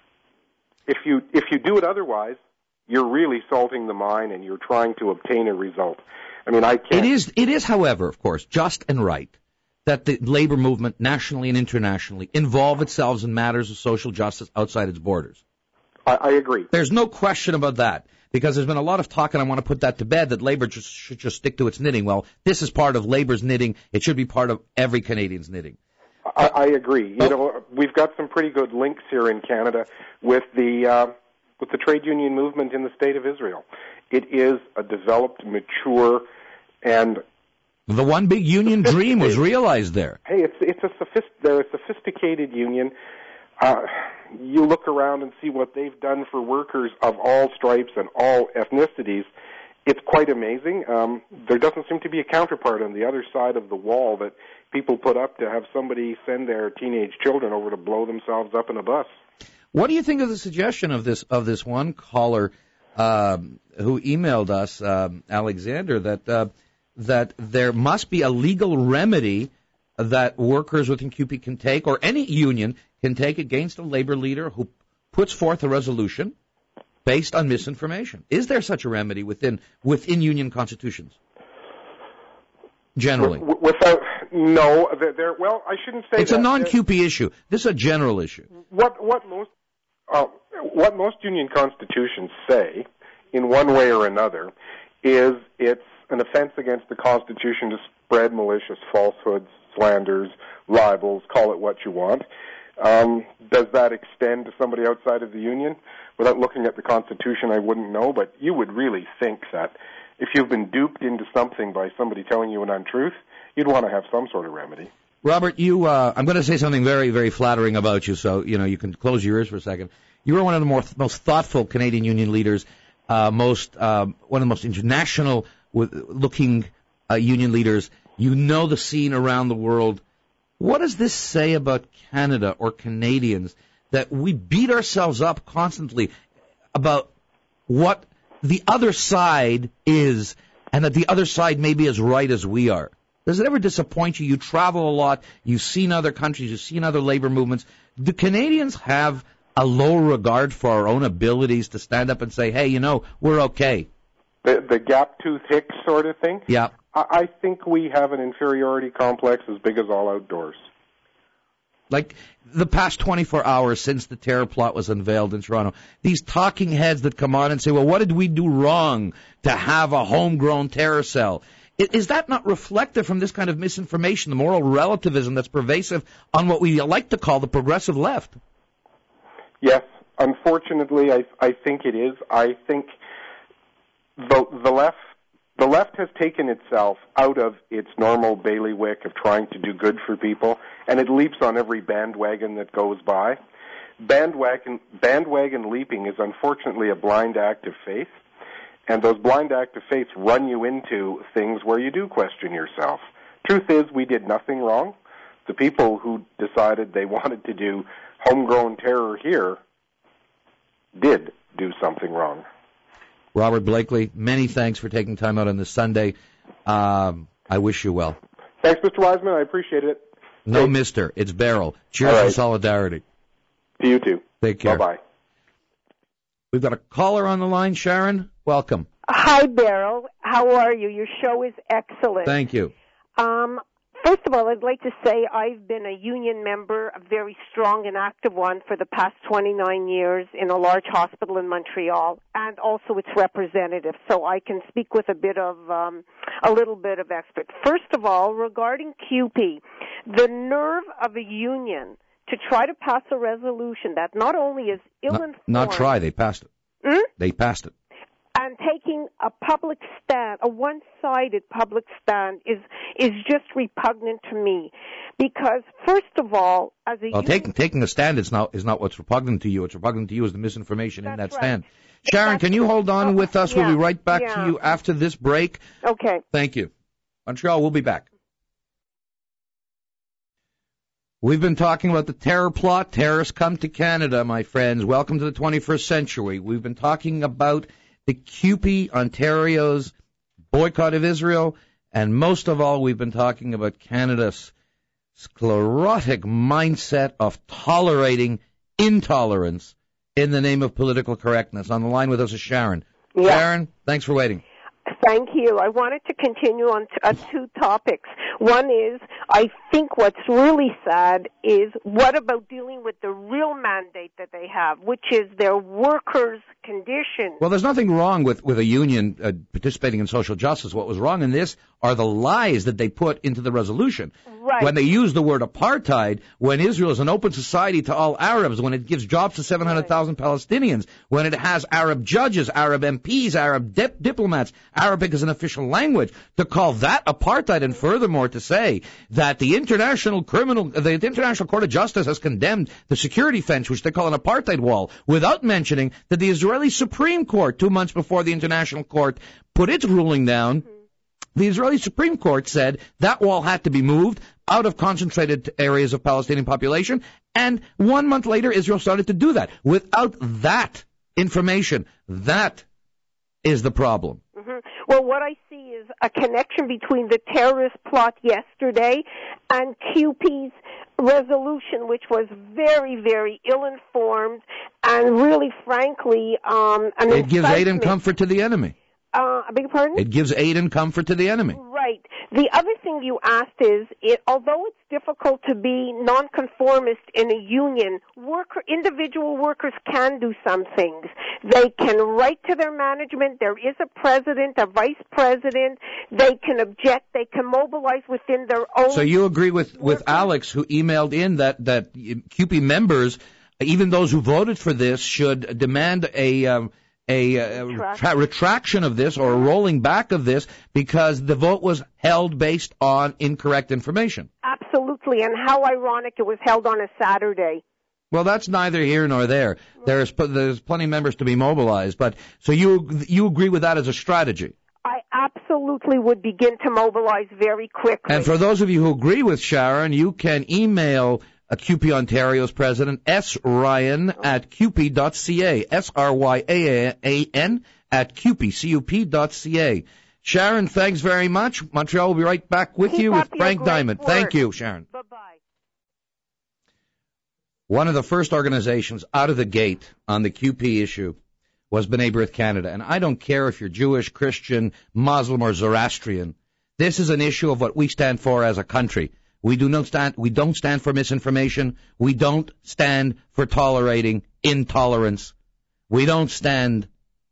If you if you do it otherwise, you're really salting the mine and you're trying to obtain a result. I mean, I can't. It is, it is, however, of course, just and right that the labor movement, nationally and internationally, involve itself in matters of social justice outside its borders. I, I agree. There's no question about that, because there's been a lot of talk, and I want to put that to bed, that labor just, should just stick to its knitting. Well, this is part of labor's knitting. It should be part of every Canadian's knitting. I, I agree. You oh. know, we've got some pretty good links here in Canada with the uh, with the trade union movement in the State of Israel. It is a developed, mature, and the one big union dream was realized there. Hey, it's it's a sophist- they're a sophisticated union. Uh, you look around and see what they've done for workers of all stripes and all ethnicities. It's quite amazing. Um, there doesn't seem to be a counterpart on the other side of the wall that people put up to have somebody send their teenage children over to blow themselves up in a bus. What do you think of the suggestion of this of this one caller um, who emailed us, um, Alexander, that uh, that there must be a legal remedy that workers within C U P E can take, or any union can take, against a labor leader who puts forth a resolution based on misinformation? Is there such a remedy within within union constitutions? Generally, w- without no, there, there. Well, I shouldn't say it's that. a non-C U P E issue. This is a general issue. What what most uh, what most union constitutions say, in one way or another, is it's an offense against the Constitution to spread malicious falsehoods, slanders, libels, call it what you want. Um, does that extend to somebody outside of the union? Without looking at the Constitution, I wouldn't know, but you would really think that if you've been duped into something by somebody telling you an untruth, you'd want to have some sort of remedy. Robert, you, uh, I'm going to say something very, very flattering about you, so, you know, you can close your ears for a second. You are one of the more, most thoughtful Canadian union leaders, uh, most, uh, one of the most international looking uh, union leaders You know the scene around the world. What does this say about Canada or Canadians that we beat ourselves up constantly about what the other side is and that the other side may be as right as we are? Does it ever disappoint you? You travel a lot. You've seen other countries. You've seen other labor movements. Do Canadians have a low regard for our own abilities to stand up and say, hey, you know, we're okay? The, the gap-tooth Hicks sort of thing? Yeah. I, I think we have an inferiority complex as big as all outdoors. Like the past twenty-four hours since the terror plot was unveiled in Toronto, these talking heads that come on and say, well, what did we do wrong to have a homegrown terror cell? Is that not reflective from this kind of misinformation, the moral relativism that's pervasive on what we like to call the progressive left? Yes, unfortunately, I, I think it is. I think the, the left the left has taken itself out of its normal bailiwick of trying to do good for people, and it leaps on every bandwagon that goes by. Bandwagon bandwagon leaping is unfortunately a blind act of faith. And those blind acts of faith run you into things where you do question yourself. Truth is, we did nothing wrong. The people who decided they wanted to do homegrown terror here did do something wrong. Robert Blakely, many thanks for taking time out on this Sunday. Um, I wish you well. Thanks, Mister Wiseman. I appreciate it. No, Take... mister. It's Beryl. Cheers right. and solidarity. To you too. Take care. Bye-bye. We've got a caller on the line, Sharon. Welcome. Hi, Beryl. How are you? Your show is excellent. Thank you. Um, first of all, I'd like to say I've been a union member, a very strong and active one, for the past twenty-nine years in a large hospital in Montreal, and also its representative, so I can speak with a bit of, um, a little bit of expert. First of all, regarding Q P, the nerve of a union to try to pass a resolution that not only is ill-informed... Not, not try, they passed it. Hmm? They passed it. And taking a public stand, a one-sided public stand, is is just repugnant to me. Because, first of all, as a well, union... taking taking a stand is not, is not what's repugnant to you. What's repugnant to you is the misinformation That's in that right. stand. Sharon, That's can you hold on oh, with us? yeah, We'll be right back yeah. to you after this break. Okay. Thank you. Montreal, we'll be back. We've been talking about the terror plot. Terrorists come to Canada, my friends. Welcome to the twenty-first century. We've been talking about the C U P E, Ontario's boycott of Israel, and most of all, we've been talking about Canada's sclerotic mindset of tolerating intolerance in the name of political correctness. On the line with us is Sharon. Yeah. Sharon, thanks for waiting. Thank you. I wanted to continue on t- uh, two topics. One is, I think what's really sad is what about dealing with the real mandate that they have, which is their workers' conditions. Well, there's nothing wrong with, with a union uh, participating in social justice. What was wrong in this are the lies that they put into the resolution. Right. When they use the word apartheid, when Israel is an open society to all Arabs, when it gives jobs to seven hundred thousand right. Palestinians, when it has Arab judges, Arab M Ps, Arab dip- diplomats, Arabic is an official language, to call that apartheid, and furthermore to say that the International Criminal, the International Court of Justice has condemned the security fence, which they call an apartheid wall, without mentioning that the Israeli Supreme Court, two months before the International Court put its ruling down, mm-hmm. the Israeli Supreme Court said that wall had to be moved out of concentrated areas of Palestinian population, and one month later Israel started to do that. Without that information, that is the problem. Mm-hmm. Well, what I see is a connection between the terrorist plot yesterday and Q P's resolution, which was very, very ill-informed and really, frankly, um, an It gives aid and comfort to the enemy. Uh, I beg your pardon? It gives aid and comfort to the enemy. Right. The other thing you asked is, it, although it's difficult to be nonconformist in a union, worker, individual workers can do some things. They can write to their management. There is a president, a vice president. They can object. They can mobilize within their own. So you agree with, with Alex, who emailed in that, that Q P members, even those who voted for this, should demand a... Um, a uh, tra- retraction of this or a rolling back of this because the vote was held based on incorrect information. Absolutely, and how ironic it was held on a Saturday. Well, that's neither here nor there. Right. There's there's plenty of members to be mobilized, but so you you agree with that as a strategy? I absolutely absolutely would begin to mobilize very quickly. And for those of you who agree with Sharon, you can email uh, Q P Ontario's president, S. Ryan at Q P dot C A, S R Y A A N at Q P, C U P dot C A. Sharon, thanks very much. Montreal will be right back with Keep you with Frank great Diamond. work. Thank you, Sharon. Bye-bye. One of the first organizations out of the gate on the Q P issue was B'nai B'rith Canada. And I don't care if you're Jewish, Christian, Muslim, or Zoroastrian. This is an issue of what we stand for as a country. We do not stand, we don't stand for misinformation. We don't stand for tolerating intolerance. We don't stand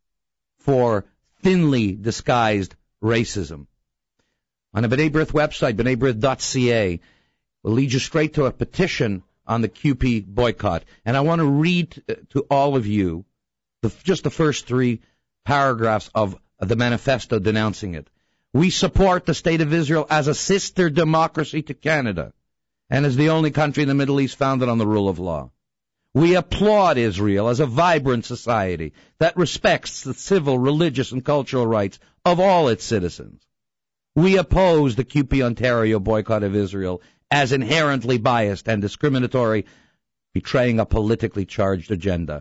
for thinly disguised racism. On the B'nai B'rith website, b'nai b'rith dot C A, will lead you straight to a petition on the Q P boycott. And I want to read to all of you the, just the first three paragraphs of the manifesto denouncing it. We support the State of Israel as a sister democracy to Canada and as the only country in the Middle East founded on the rule of law. We applaud Israel as a vibrant society that respects the civil, religious, and cultural rights of all its citizens. We oppose the Q P Ontario boycott of Israel as inherently biased and discriminatory, betraying a politically charged agenda.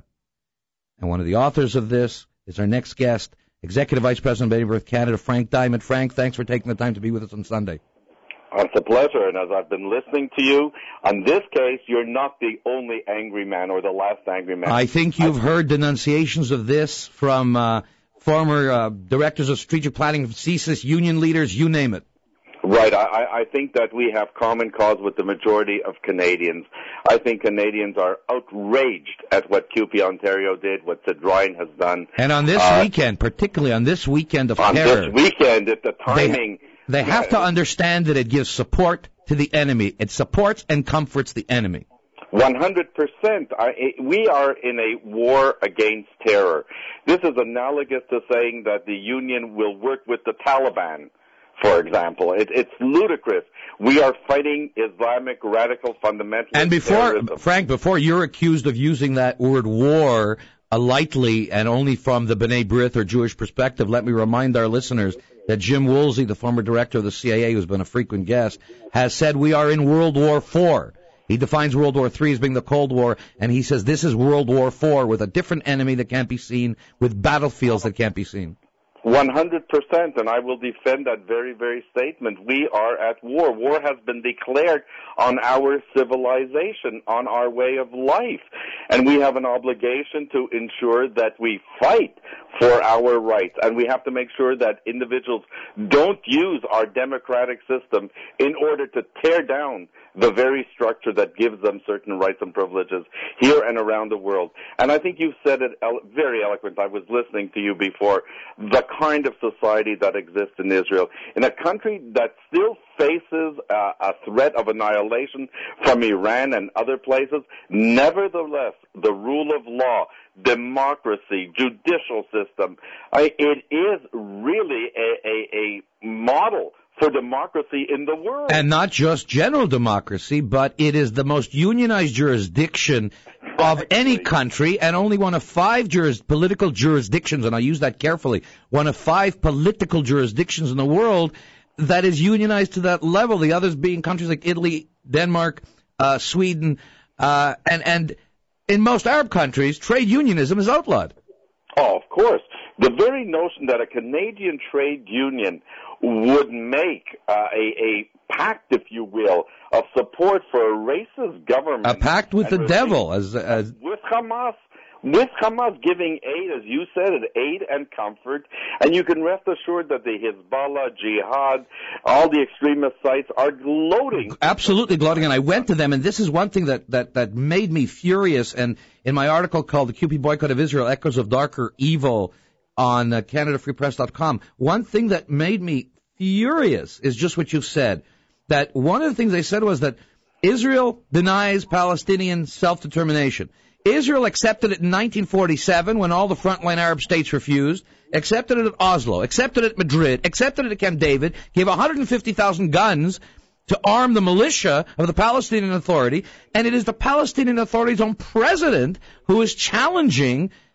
And one of the authors of this is our next guest, Executive Vice President of B'nai B'rith Canada, Frank Diamond. Frank, thanks for taking the time to be with us on Sunday. It's a pleasure, and as I've been listening to you, on this case, you're not the only angry man or the last angry man. I think you've I... heard denunciations of this from uh, former uh, directors of strategic planning, C S I S, union leaders, you name it. Right. I, I think that we have common cause with the majority of Canadians. I think Canadians are outraged at what Q P Ontario did, what Sid Ryan has done. And on this uh, weekend, particularly on this weekend of on terror. On this weekend, at the timing. They, they have yeah, to understand that it gives support to the enemy. It supports and comforts the enemy. one hundred percent. I, we are in a war against terror. This is analogous to saying that the Union will work with the Taliban, for example. It, it's ludicrous. We are fighting Islamic radical fundamentalist And before, terrorism. Frank, before you're accused of using that word war uh, lightly and only from the B'nai B'rith or Jewish perspective, let me remind our listeners that Jim Woolsey, the former director of the C I A, who's been a frequent guest, has said we are in World War Four. He defines World War Three as being the Cold War, and he says this is World War Four with a different enemy that can't be seen, with battlefields that can't be seen. one hundred percent, and I will defend that very, very statement. We are at war. War has been declared on our civilization, on our way of life, and we have an obligation to ensure that we fight for our rights, and we have to make sure that individuals don't use our democratic system in order to tear down the very structure that gives them certain rights and privileges here and around the world. And I think you've said it very eloquent. I was listening to you before. The kind of society that exists in Israel, in a country that still faces uh, a threat of annihilation from Iran and other places, nevertheless, the rule of law, democracy, judicial system, I, it is really a, a, a model for democracy in the world. And not just general democracy, but it is the most unionized jurisdiction of any country, and only one of five juris, political jurisdictions, and I use that carefully, one of five political jurisdictions in the world that is unionized to that level, the others being countries like Italy, Denmark, uh, Sweden, uh, and, and in most Arab countries, trade unionism is outlawed. Oh, of course. The very notion that a Canadian trade union would make uh, a, a pact, if you will, of support for a racist government. A pact with the devil. as, as With Hamas. With Hamas giving aid, as you said, aid and comfort. And you can rest assured that the Hezbollah, Jihad, all the extremist sites are gloating. Absolutely gloating. And I went to them, and this is one thing that, that, that made me furious. And in my article called The Q P Boycott of Israel, Echoes of Darker Evil, on uh, Canada Free Press dot com, one thing that made me furious is just what you said, that one of the things they said was that Israel denies Palestinian self-determination. Israel accepted it in nineteen forty-seven when all the frontline Arab states refused, accepted it at Oslo, accepted it at Madrid, accepted it at Camp David, gave one hundred fifty thousand guns to arm the militia of the Palestinian Authority, and it is the Palestinian Authority's own president who is challenging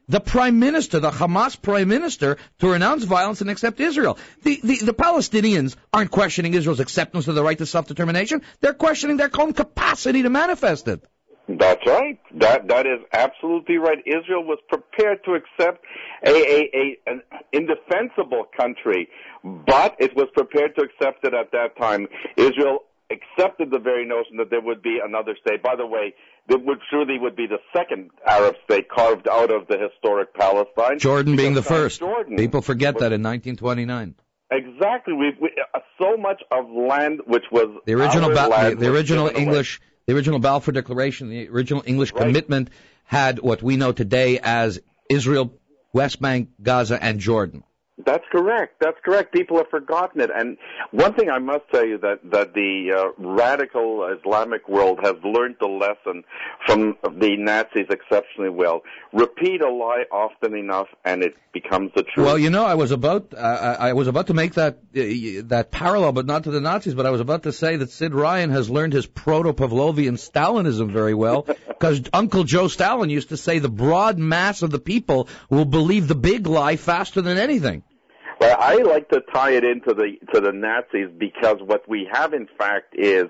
the prime minister, the Hamas prime minister, to renounce violence and accept Israel. The, the, the Palestinians aren't questioning Israel's acceptance of the right to self-determination. They're questioning their own capacity to manifest it. That's right. That that is absolutely right. Israel was prepared to accept a, a, a an indefensible country, but it was prepared to accept it at that time. Israel accepted the very notion that there would be another state. By the way, it would truly would be the second Arab state carved out of the historic Palestine. Jordan being the first. Jordan People forget was, that in nineteen twenty-nine. Exactly. We, we uh, so much of land which was the original our ba- land the, the original English. Away. The original Balfour Declaration, the original English right. commitment had what we know today as Israel, West Bank, Gaza, and Jordan. That's correct. That's correct. People have forgotten it. And one thing I must tell you that, that the uh, radical Islamic world has learned the lesson from the Nazis exceptionally well. Repeat a lie often enough, and it becomes the truth. Well, you know, I was about uh, I was about to make that uh, that parallel, but not to the Nazis. But I was about to say that Sid Ryan has learned his proto-Pavlovian Stalinism very well, because Uncle Joe Stalin used to say the broad mass of the people will believe the big lie faster than anything. Well, I like to tie it into the to the Nazis, because what we have, in fact, is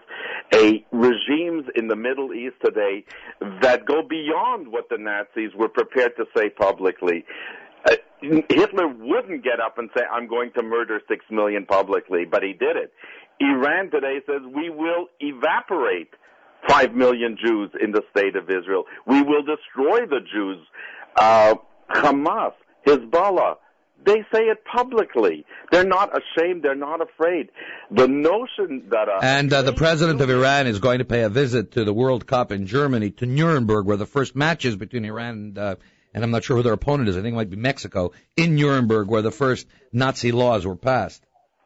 a regimes in the Middle East today that go beyond what the Nazis were prepared to say publicly. Uh, Hitler wouldn't get up and say, I'm going to murder six million publicly, but he did it. Iran today says, we will evaporate five million Jews in the state of Israel. We will destroy the Jews. Uh, Hamas, Hezbollah, they say it publicly. They're not ashamed. They're not afraid. The notion that... Uh, and uh, the president of Iran is going to pay a visit to the World Cup in Germany, to Nuremberg, where the first match is between Iran and, uh, and I'm not sure who their opponent is. I think it might be Mexico, in Nuremberg, where the first Nazi laws were passed.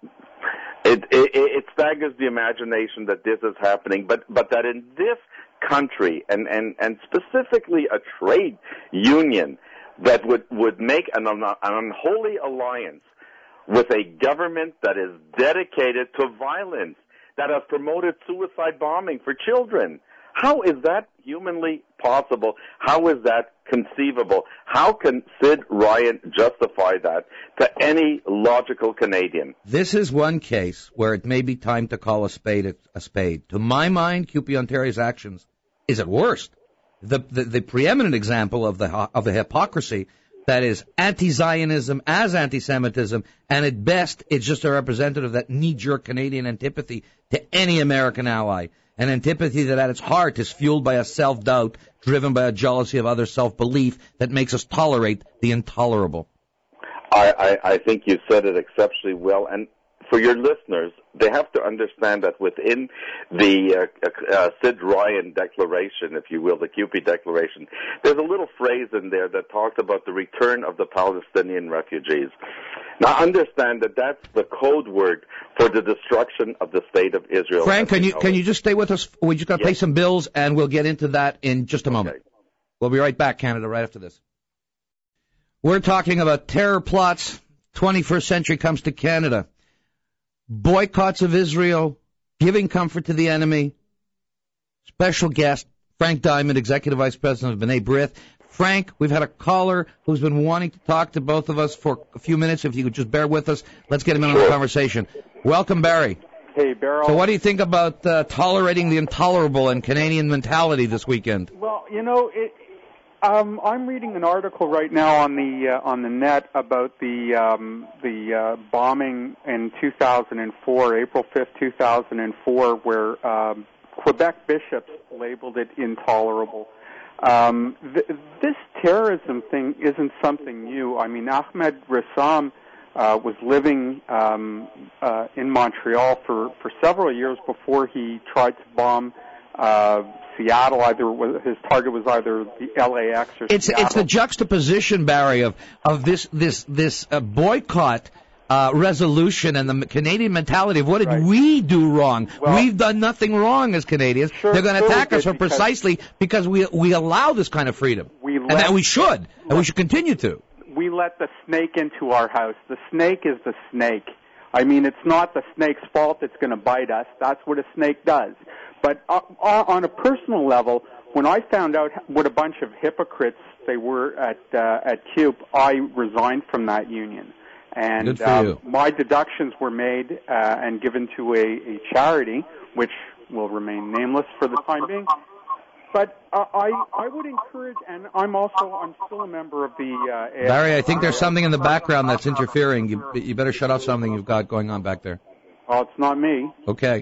It, it, it staggers the imagination that this is happening, but, but that in this country, and, and, and specifically a trade union, that would, would make an, an unholy alliance with a government that is dedicated to violence, that has promoted suicide bombing for children. How is that humanly possible? How is that conceivable? How can Sid Ryan justify that to any logical Canadian? This is one case where it may be time to call a spade a spade. To my mind, C U P E Ontario's actions is at worst The, the the preeminent example of the of the hypocrisy that is anti-Zionism as anti-Semitism, and at best it's just a representative of that knee-jerk Canadian antipathy to any American ally, an antipathy that at its heart is fueled by a self-doubt driven by a jealousy of other self-belief that makes us tolerate the intolerable. I, I, I think you said it exceptionally well, and for your listeners, they have to understand that within the uh, uh, Sid Ryan Declaration, if you will, the C U P E Declaration, there's a little phrase in there that talks about the return of the Palestinian refugees. Now, understand that that's the code word for the destruction of the state of Israel. Frank, can you can you just stay with us? We just got to yes. pay some bills, and we'll get into that in just a moment. Okay. We'll be right back, Canada, right after this. We're talking about terror plots. twenty-first century comes to Canada. Boycotts of Israel, giving comfort to the enemy. Special guest, Frank Diamond, Executive Vice President of B'nai B'rith. Frank, we've had a caller who's been wanting to talk to both of us for a few minutes. If you could just bear with us, let's get him in on the conversation. Welcome, Barry. Hey, Beryl. So what do you think about uh, tolerating the intolerable and Canadian mentality this weekend? Well, you know, it, Um, I'm reading an article right now on the uh, on the net about the um, the uh, bombing in two thousand four, April fifth, two thousand four, where um, Quebec bishops labeled it intolerable. Um, th- this terrorism thing isn't something new. I mean, Ahmed Ressam uh, was living um, uh, in Montreal for, for several years before he tried to bomb Uh, Seattle. Either was, his target was either the L A X or it's, Seattle. It's the juxtaposition, Barry, of of this this this uh, boycott uh, resolution and the Canadian mentality of what did right. we do wrong? Well, We've done nothing wrong as Canadians. Sure, They're going to sure attack us for because precisely because we we allow this kind of freedom, we and that we should, let, and we should continue to. We let the snake into our house. The snake is the snake. I mean, it's not the snake's fault it's going to bite us. That's what a snake does. But uh, on a personal level, when I found out what a bunch of hypocrites they were at uh, at C U P, I resigned from that union. And Good for um, you. my deductions were made uh, and given to a, a charity, which will remain nameless for the time being. But uh, I I would encourage, and I'm also I'm still a member of the uh, Barry, I think there's something in the background that's interfering. You you better shut off something you've got going on back there. Oh, it's not me. Okay.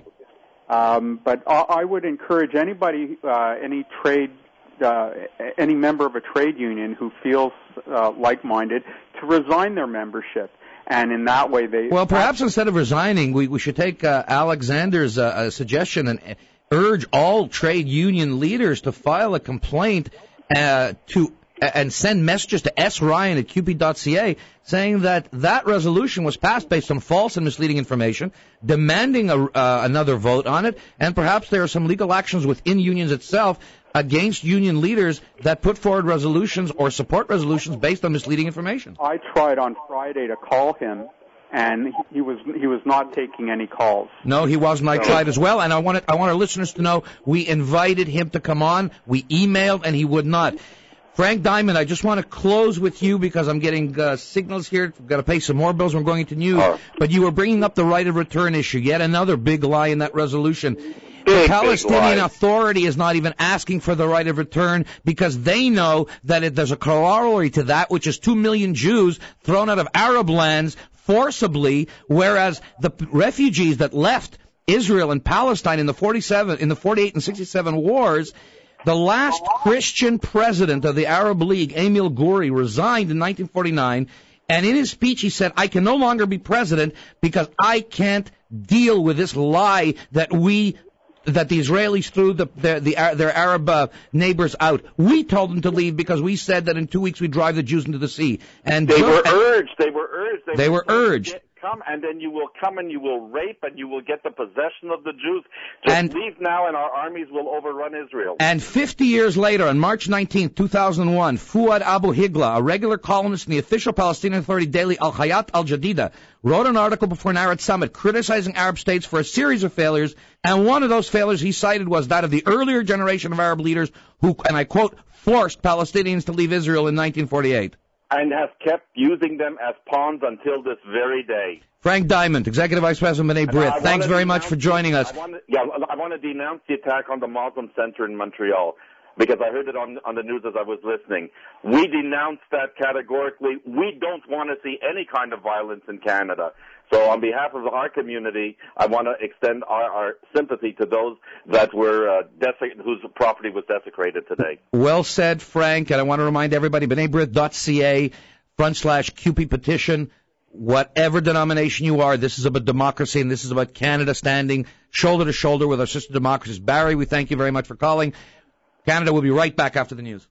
Um, but I, I would encourage anybody, uh, any trade, uh, any member of a trade union who feels uh, like-minded, to resign their membership. And in that way, they... Well, perhaps instead of resigning, we, we should take uh, Alexander's uh, suggestion and urge all trade union leaders to file a complaint uh, to and send messages to S. Ryan at Q P dot C A saying that that resolution was passed based on false and misleading information, demanding a, uh, another vote on it, and perhaps there are some legal actions within unions itself against union leaders that put forward resolutions or support resolutions based on misleading information. I tried on Friday to call him, and he was he was not taking any calls. No, he wasn't. I tried as well, and I wanted I want our listeners to know we invited him to come on. We emailed, and he would not. Frank Diamond, I just want to close with you because I'm getting uh, signals here. We've got to pay some more bills. We're going into news. Oh. But you were bringing up the right of return issue, yet another big lie in that resolution. Big, the Palestinian Authority is not even asking for the right of return because they know that it, there's a corollary to that, which is two million Jews thrown out of Arab lands forcibly, whereas the refugees that left Israel and Palestine in the forty-seven, in the forty-eight and sixty-seven wars, the last Christian president of the Arab League, Emil Guri, resigned in nineteen forty-nine, and in his speech he said, I can no longer be president because I can't deal with this lie that we, that the Israelis threw the, the, the, their Arab uh, neighbors out. We told them to leave because we said that in two weeks we'd drive the Jews into the sea. And They Joe, were urged, they were urged. They, they were urged. Get, come, and then you will come and you will rape and you will get the possession of the Jews. Just and, leave now and our armies will overrun Israel. And fifty years later, on March nineteenth, two thousand one, Fuad Abu Higla, a regular columnist in the official Palestinian Authority daily Al Hayat Al Jadida, wrote an article before an Arab summit criticizing Arab states for a series of failures, and one of those failures he cited was that of the earlier generation of Arab leaders who, and I quote, forced Palestinians to leave Israel in nineteen forty-eight. And has kept using them as pawns until this very day. Frank Diamond, Executive Vice President B'nai B'rith, thanks very much for joining us. I want to, yeah, I want to denounce the attack on the Muslim Center in Montreal, because I heard it on, on the news as I was listening. We denounce that categorically. We don't want to see any kind of violence in Canada. So on behalf of our community, I want to extend our, our sympathy to those that were uh, desec- whose property was desecrated today. Well said, Frank. And I want to remind everybody, B'nai B'rith dot C A front slash Q P petition. Whatever denomination you are, this is about democracy, and this is about Canada standing shoulder to shoulder with our sister democracies. Barry, we thank you very much for calling. Canada will be right back after the news.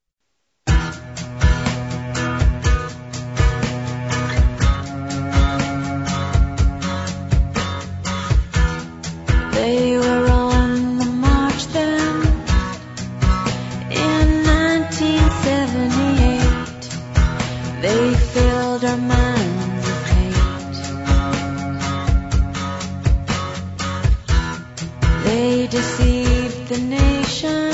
They were on the march then in nineteen seventy-eight. They filled our minds with hate. They deceived the nation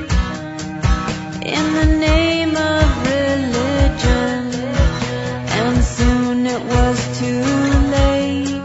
in the name of religion, and soon it was too late.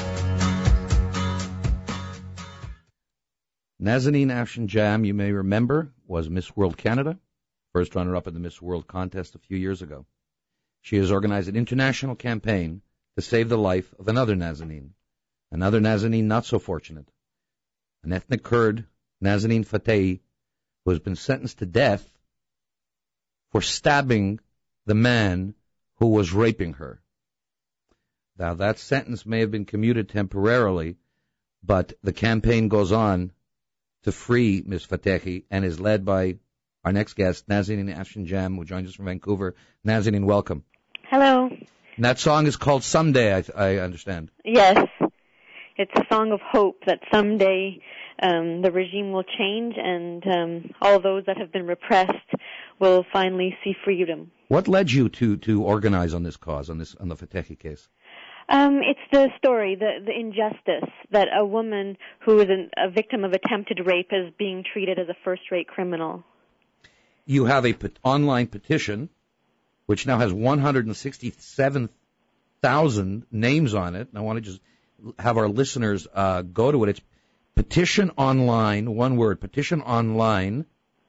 Nazanin Afshinjam, you may remember, was Miss World Canada, first runner-up in the Miss World contest a few years ago. She has organized an international campaign to save the life of another Nazanin, another Nazanin not so fortunate, an ethnic Kurd, Nazanin Fateh, who has been sentenced to death for stabbing the man who was raping her. Now, that sentence may have been commuted temporarily, but the campaign goes on to free Miz Fatehi and is led by our next guest, Nazanin Afshinjam, who joins us from Vancouver. Nazanin, welcome. Hello. And that song is called Someday, I, I understand. Yes. It's a song of hope that someday um, the regime will change and um, all those that have been repressed will finally see freedom. What led you to, to organize on this cause, on this on the Fatehi case? Um, it's the story, the, the injustice that a woman who is an, a victim of attempted rape is being treated as a first-rate criminal. you have a pet- online petition, which now has one hundred sixty-seven thousand names on it. And I want to just have our listeners uh, go to it. It's petition online, one word, petitiononline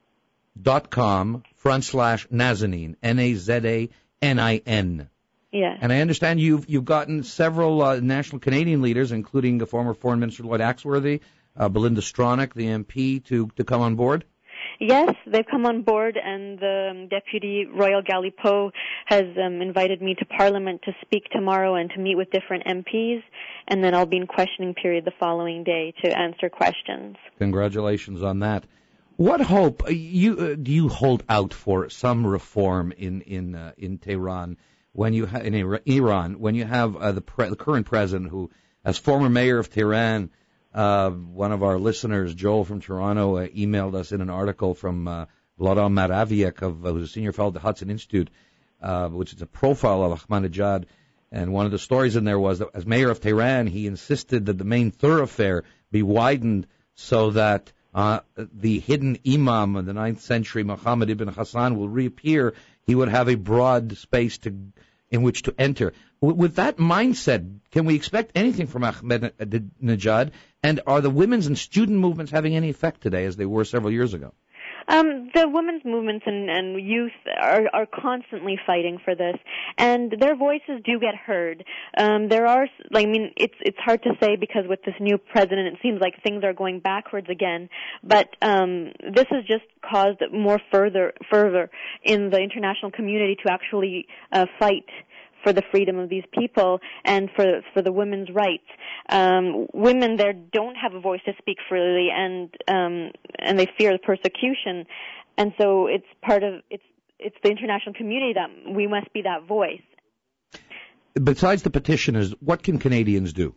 dot com front slash Nazanin, N A Z A N I N. Yeah. And I understand you've you've gotten several uh, national Canadian leaders, including the former Foreign Minister Lloyd Axworthy, uh, Belinda Stronach, the M P, to, to come on board? Yes, they've come on board, and the um, Deputy Royal Galipeau has um, invited me to Parliament to speak tomorrow and to meet with different M Ps, and then I'll be in questioning period the following day to answer questions. Congratulations on that. What hope uh, you uh, do you hold out for some reform in in uh, in Tehran when you ha- in Iran when you have uh, the, pre- the current president who, as former mayor of Tehran, uh, one of our listeners, Joel from Toronto, uh, emailed us in an article from uh, Vladimir Maraviek, of uh, who's a senior fellow at the Hudson Institute, uh, which is a profile of Ahmadinejad. And one of the stories in there was that as mayor of Tehran, he insisted that the main thoroughfare be widened so that Uh, the hidden imam of the ninth century, Muhammad ibn Hassan, will reappear. He would have a broad space to in which to enter. W- with that mindset, can we expect anything from Ahmadinejad? And are the women's and student movements having any effect today as they were several years ago? Um, the women's movements and, and youth are, are constantly fighting for this, and their voices do get heard. Um, there are, like, I mean, it's it's hard to say because with this new president, it seems like things are going backwards again. But um, this has just caused more further further in the international community to actually uh, fight for the freedom of these people and for for the women's rights. Um, women there don't have a voice to speak freely, and um, and they fear persecution, and so it's part of it's it's the international community that we must be that voice. Besides the petitioners, what can Canadians do?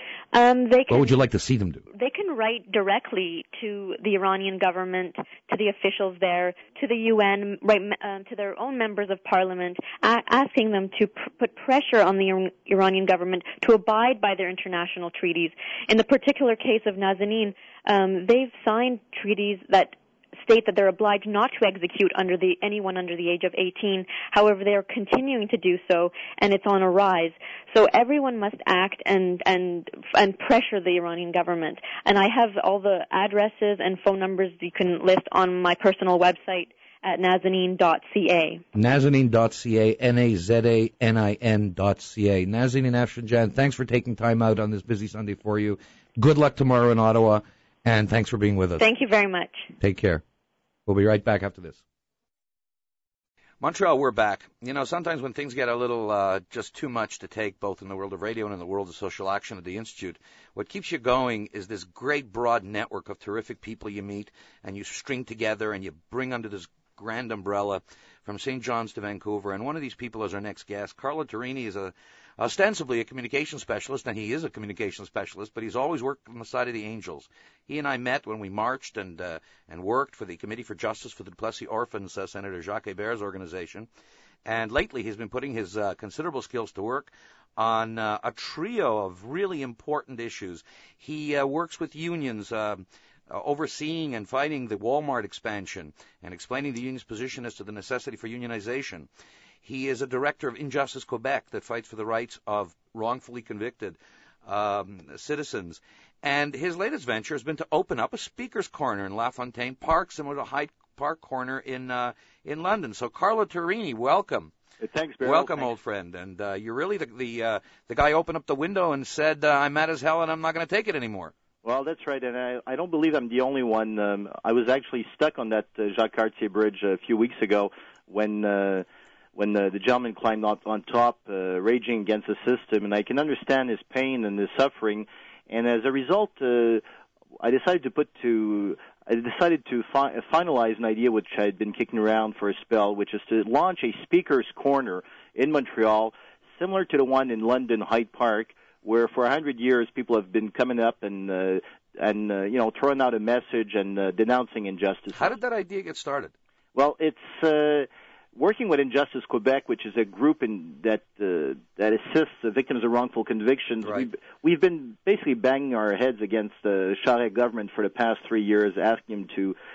Um, they can, what would you like to see them do? They can write directly to the Iranian government, to the officials there, to the U N, write um, to their own members of parliament, a- asking them to pr- put pressure on the Ir- Iranian government to abide by their international treaties. In the particular case of Nazanin, um, they've signed treaties that state that they're obliged not to execute under the anyone under the age of eighteen. However, they are continuing to do so, and it's on a rise. So everyone must act and and and pressure the Iranian government. And I have all the addresses and phone numbers you can list on my personal website at nazanin dot c a. nazanin dot c a, N A Z A N I N dot C A. Nazanin Afshinjan, thanks for taking time out on this busy Sunday for you. Good luck tomorrow in Ottawa, and thanks for being with us. Thank you very much. Take care. We'll be right back after this. Montreal, we're back. You know, sometimes when things get a little uh, just too much to take, both in the world of radio and in the world of social action at the Institute, what keeps you going is this great broad network of terrific people you meet and you string together and you bring under this grand umbrella from Saint John's to Vancouver. And one of these people is our next guest. Carlo Turini is a ostensibly a communication specialist, and he is a communication specialist, but he's always worked on the side of the Angels. He and I met when we marched and uh, and worked for the Committee for Justice for the Duplessis Orphans, uh, Senator Jacques Hébert's organization. And lately he's been putting his uh, considerable skills to work on uh, a trio of really important issues. He uh, works with unions, uh, uh, overseeing and fighting the Walmart expansion and explaining the union's position as to the necessity for unionization. He is a director of Injustice Quebec that fights for the rights of wrongfully convicted um, citizens. And his latest venture has been to open up a speaker's corner in LaFontaine Park, similar to Hyde Park Corner in uh, in London. So, Carlo Turini, welcome. Thanks, Beryl. Welcome, Thanks. old friend. And uh, you're really the the, uh, the guy who opened up the window and said, uh, I'm mad as hell and I'm not going to take it anymore. Well, that's right, and I, I don't believe I'm the only one. Um, I was actually stuck on that uh, Jacques Cartier Bridge a few weeks ago when... Uh, when the, the gentleman climbed up on top, uh, raging against the system, and I can understand his pain and his suffering. And as a result, uh, I decided to put to I decided to fi- finalize an idea which I had been kicking around for a spell, which is to launch a speaker's corner in Montreal, similar to the one in London Hyde Park, where for a hundred years people have been coming up and uh, and uh, you know throwing out a message and uh, denouncing injustice. How did that idea get started? Well, it's. Uh, Working with Injustice Quebec, which is a group in, that uh, that assists the victims of wrongful convictions, right. we've, we've been basically banging our heads against the Charest government for the past three years, asking him to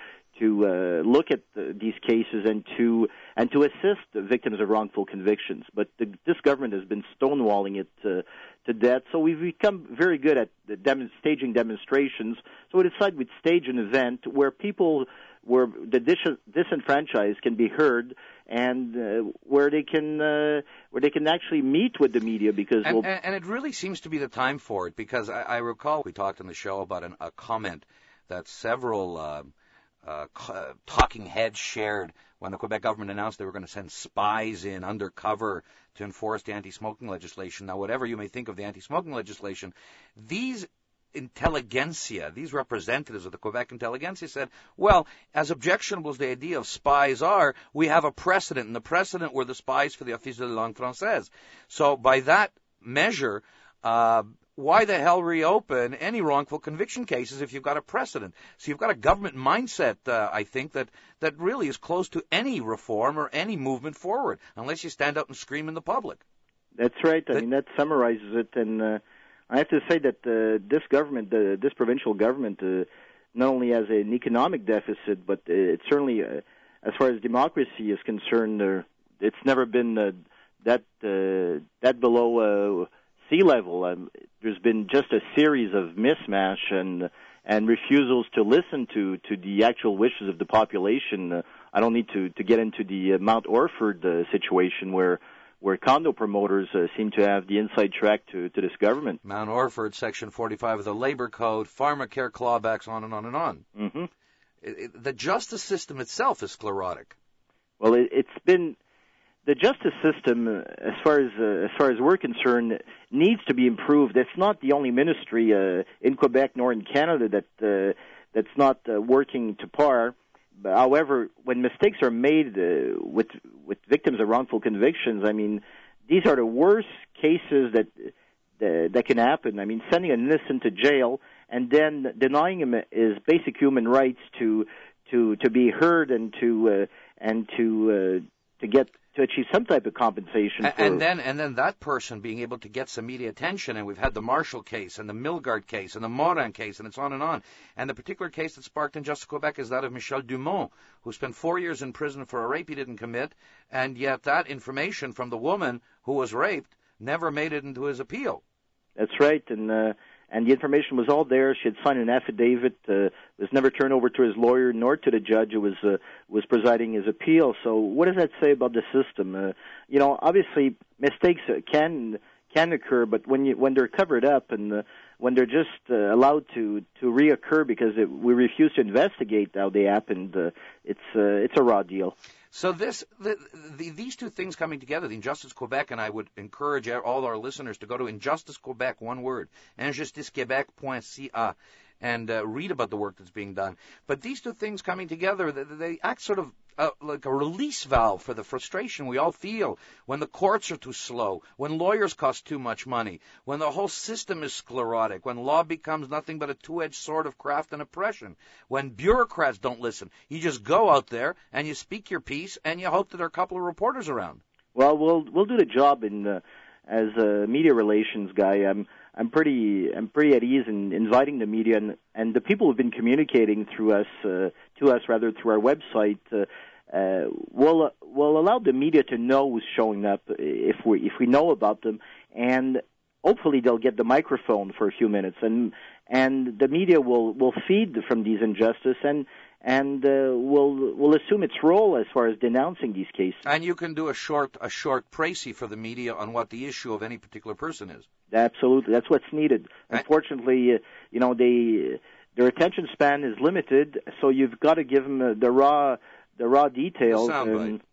to uh, look at the, these cases and to and to assist the victims of wrongful convictions. But the, this government has been stonewalling it uh, to death. So we've become very good at the dem- staging demonstrations. So we decided we'd stage an event where people, where the dis- disenfranchised can be heard, and uh, where they can uh, where they can actually meet with the media, because and, we'll... and, and it really seems to be the time for it, because I, I recall we talked on the show about an, a comment that several uh, uh, talking heads shared when the Quebec government announced they were going to send spies in undercover to enforce the anti-smoking legislation. Now, whatever you may think of the anti-smoking legislation, these intelligentsia, these representatives of the Quebec intelligentsia said, well, as objectionable as the idea of spies are, we have a precedent, and the precedent were the spies for the Office de la Langue Française. So by that measure, uh, why the hell reopen any wrongful conviction cases if you've got a precedent? So you've got a government mindset, uh, I think, that, that really is close to any reform or any movement forward, unless you stand up and scream in the public. That's right. I mean, that summarizes it, and uh, I have to say that uh, this government, uh, this provincial government, uh, not only has an economic deficit, but uh, it's certainly, uh, as far as democracy is concerned, uh, it's never been uh, that uh, that below uh, sea level. Um, there's been just a series of mismatch and and refusals to listen to, to the actual wishes of the population. Uh, I don't need to, to get into the uh, Mount Orford uh, situation where where condo promoters uh, seem to have the inside track to, to this government. Mount Orford, Section forty-five of the Labor Code, pharmacare clawbacks, on and on and on. Mm-hmm. It, it, the justice system itself is sclerotic. Well, it, it's been... The justice system, uh, as far as uh, as far as we're concerned, needs to be improved. It's not the only ministry uh, in Quebec nor in Canada that uh, that's not uh, working to par. But, however, when mistakes are made uh, with with victims of wrongful convictions, I mean, these are the worst cases that uh, that can happen. I mean, sending an innocent to jail and then denying him his basic human rights to to to be heard and to uh, and to uh, to get. to achieve some type of compensation. And, for... and then and then that person being able to get some media attention, and we've had the Marshall case and the Milgard case and the Morin case, and it's on and on. And the particular case that sparked Injustice Quebec is that of Michel Dumont, who spent four years in prison for a rape he didn't commit, and yet that information from the woman who was raped never made it into his appeal. That's right, and uh, and the information was all there. She had signed an affidavit, uh, was never turned over to his lawyer nor to the judge who was uh, was presiding his appeal. So what does that say about the system? Uh, you know, obviously mistakes can can occur, but when you when they're covered up and uh, when they're just uh, allowed to to reoccur because it, we refuse to investigate how they happened, uh, it's uh, it's a raw deal. So this, the, the, these two things coming together, the Injustice Quebec, and I would encourage all our listeners to go to Injustice Quebec, one word, injustice quebec point c a, and uh, read about the work that's being done. But these two things coming together, they, they act sort of uh, like a release valve for the frustration we all feel when the courts are too slow, when lawyers cost too much money, when the whole system is sclerotic, when law becomes nothing but a two-edged sword of craft and oppression, when bureaucrats don't listen. You just go out there and you speak your piece and you hope that there are a couple of reporters around. Well, we'll we'll do the job in uh, as a media relations guy. I'm I'm pretty I'm pretty at ease in inviting the media, and, and the people who've been communicating through us uh, to us rather through our website uh, uh, will will allow the media to know who's showing up if we if we know about them, and hopefully they'll get the microphone for a few minutes, and and the media will will feed from these injustices and. And uh, we'll we'll assume its role as far as denouncing these cases. And you can do a short a short précis for the media on what the issue of any particular person is. Absolutely, that's what's needed. Right. Unfortunately, uh, you know, they their attention span is limited, so you've got to give them uh, the raw the raw details. The soundbite. And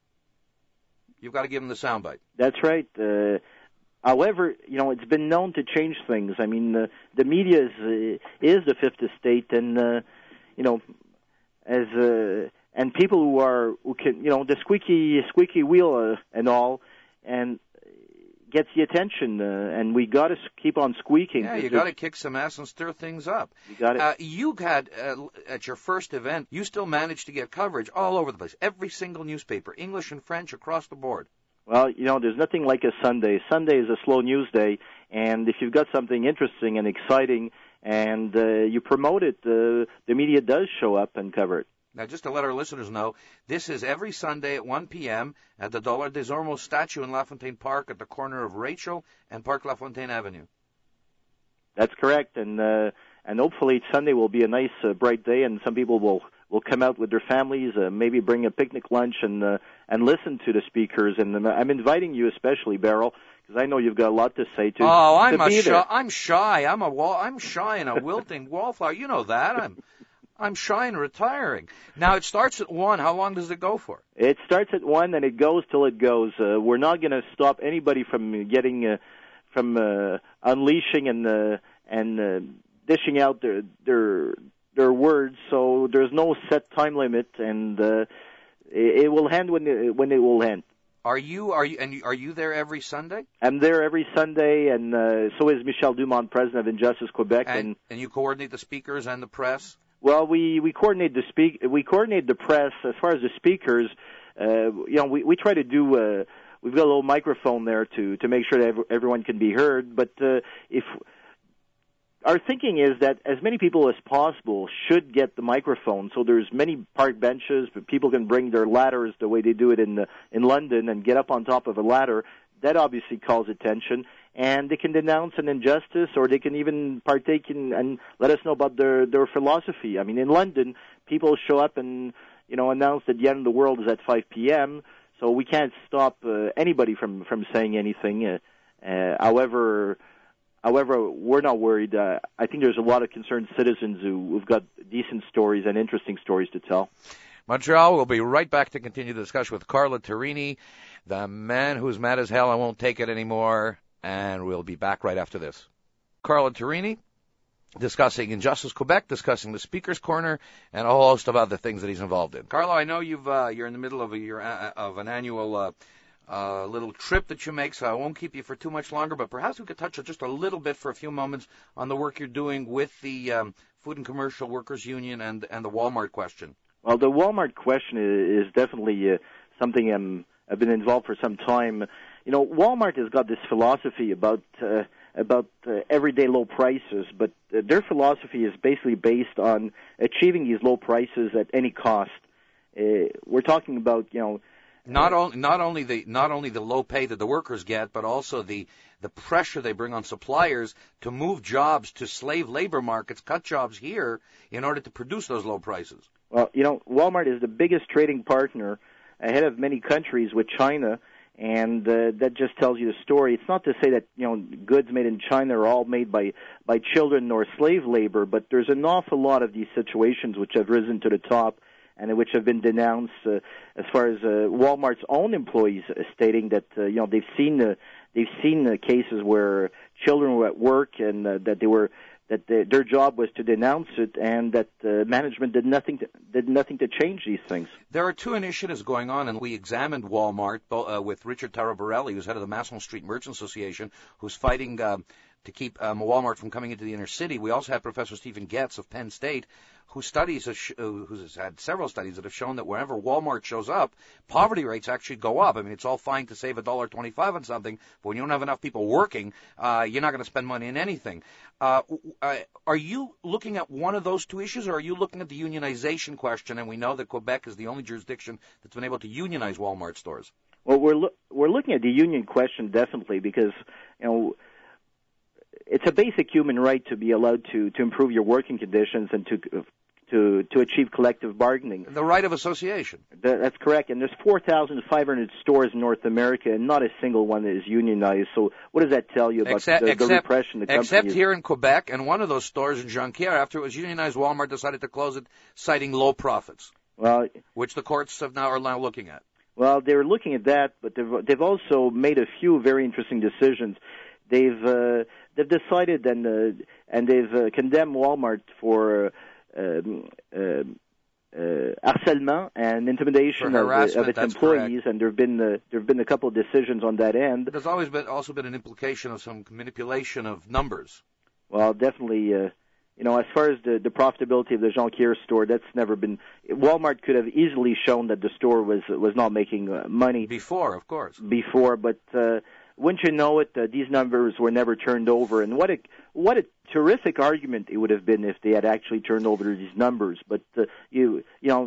you've got to give them the soundbite. That's right. Uh, However, you know, it's been known to change things. I mean, uh, the media is uh, is the fifth estate, and uh, you know. As uh, and people who are who can you know the squeaky squeaky wheel uh, and all and gets the attention uh, and we got to keep on squeaking. Yeah, you got to kick some ass and stir things up. You got it. Uh, you had uh, at your first event, you still managed to get coverage all over the place, every single newspaper, English and French across the board. Well, you know, there's nothing like a Sunday. Sunday is a slow news day, and if you've got something interesting and exciting and uh, you promote it, uh, the media does show up and cover it. Now, just to let our listeners know, this is every Sunday at one p.m. at the Dollar des Ormeaux statue in LaFontaine Park at the corner of Rachel and Park LaFontaine Avenue. That's correct, and uh, and hopefully Sunday will be a nice, uh, bright day, and some people will, will come out with their families, uh, maybe bring a picnic lunch and uh, and listen to the speakers. And I'm inviting you especially, Beryl, because I know you've got a lot to say to. Oh, I'm to a be shy. there. I'm shy. I'm a wall. I'm shy and a wilting wallflower. You know that. I'm. I'm shy and retiring. Now, it starts at one. How long does it go for? It starts at one, and it goes till it goes. Uh, we're not going to stop anybody from getting, uh, from uh, unleashing and uh, and uh, dishing out their their their words. So there's no set time limit, and uh, it, it will end when it, when it will end. Are you are you and you, are you there every Sunday? I'm there every Sunday, and uh, so is Michel Dumont, president of Injustice Quebec, and, and and you coordinate the speakers and the press. Well, we, we coordinate the speak we coordinate the press as far as the speakers. Uh, you know, we, we try to do. Uh, we've got a little microphone there to to make sure that every, everyone can be heard. But uh, if our thinking is that as many people as possible should get the microphone, so there's many park benches, but people can bring their ladders the way they do it in the, in London and get up on top of a ladder. That obviously calls attention. And they can denounce an injustice, or they can even partake in and let us know about their their philosophy. I mean, in London, people show up and you know announce that the end of the world is at five p.m. So we can't stop uh, anybody from from saying anything. Uh, uh, however, however, we're not worried. Uh, I think there's a lot of concerned citizens who, who've got decent stories and interesting stories to tell. Montreal, we'll be right back to continue the discussion with Carla Tarini, the man who's mad as hell. I won't take it anymore. And we'll be back right after this. Carla Tarini discussing Injustice Quebec, discussing the Speaker's Corner, and a whole host of other things that he's involved in. Carla, I know you've uh, you're in the middle of a your, uh, of an annual uh, uh, little trip that you make, so I won't keep you for too much longer. But perhaps we could touch just a little bit for a few moments on the work you're doing with the um, Food and Commercial Workers Union and and the Walmart question. Well, the Walmart question is, is definitely uh, something I'm, I've been involved for some time. You know, Walmart has got this philosophy about uh, about uh, everyday low prices, but uh, their philosophy is basically based on achieving these low prices at any cost. Uh, we're talking about, you know, not only not only the not only the low pay that the workers get, but also the the pressure they bring on suppliers to move jobs to slave labor markets, cut jobs here in order to produce those low prices. Well, you know, Walmart is the biggest trading partner ahead of many countries with China. And uh, that just tells you the story. It's not to say that, you know, goods made in China are all made by, by children or slave labor, but there's an awful lot of these situations which have risen to the top and which have been denounced uh, as far as uh, Walmart's own employees uh, stating that, uh, you know, they've seen uh, they've seen uh, cases where children were at work and uh, that they were that the, their job was to denounce it, and that uh, management did nothing to, did nothing to change these things. There are two initiatives going on, and we examined Walmart uh, with Richard Taraborelli, who's head of the Masson Street Merchants Association, who's fighting um, to keep um, Walmart from coming into the inner city. We also had Professor Stephen Getz of Penn State, who studies sh- who's had several studies that have shown that whenever Walmart shows up, poverty rates actually go up. I mean, it's all fine to save a dollar twenty-five on something, but when you don't have enough people working, uh, you're not going to spend money in anything. Uh, uh, are you looking at one of those two issues, or are you looking at the unionization question? And we know that Quebec is the only jurisdiction that's been able to unionize Walmart stores. Well, we're lo- we're looking at the union question definitely because, you know, it's a basic human right to be allowed to, to improve your working conditions and to to to achieve collective bargaining. The right of association. That, that's correct. And there's four thousand five hundred stores in North America, and not a single one is unionized. So what does that tell you about except, the, except, the repression the company Except is... here in Quebec, and one of those stores in Jonquière, after it was unionized, Walmart decided to close it, citing low profits, well, which the courts have now are now looking at. Well, they were looking at that, but they've, they've also made a few very interesting decisions. They've uh, they've decided and uh, and they've uh, condemned Walmart for uh, um, uh, uh, harcèlement and intimidation of, of its employees, correct. And there've been uh, there've been a couple of decisions on that end. There's always been also been an implication of some manipulation of numbers. Well, definitely. Uh, You know, as far as the, the profitability of the Jonquière store, that's never been. Walmart could have easily shown that the store was was not making uh, money before, of course. Before, but uh, wouldn't you know it? Uh, these numbers were never turned over, and what a what a terrific argument it would have been if they had actually turned over these numbers. But uh, you you know,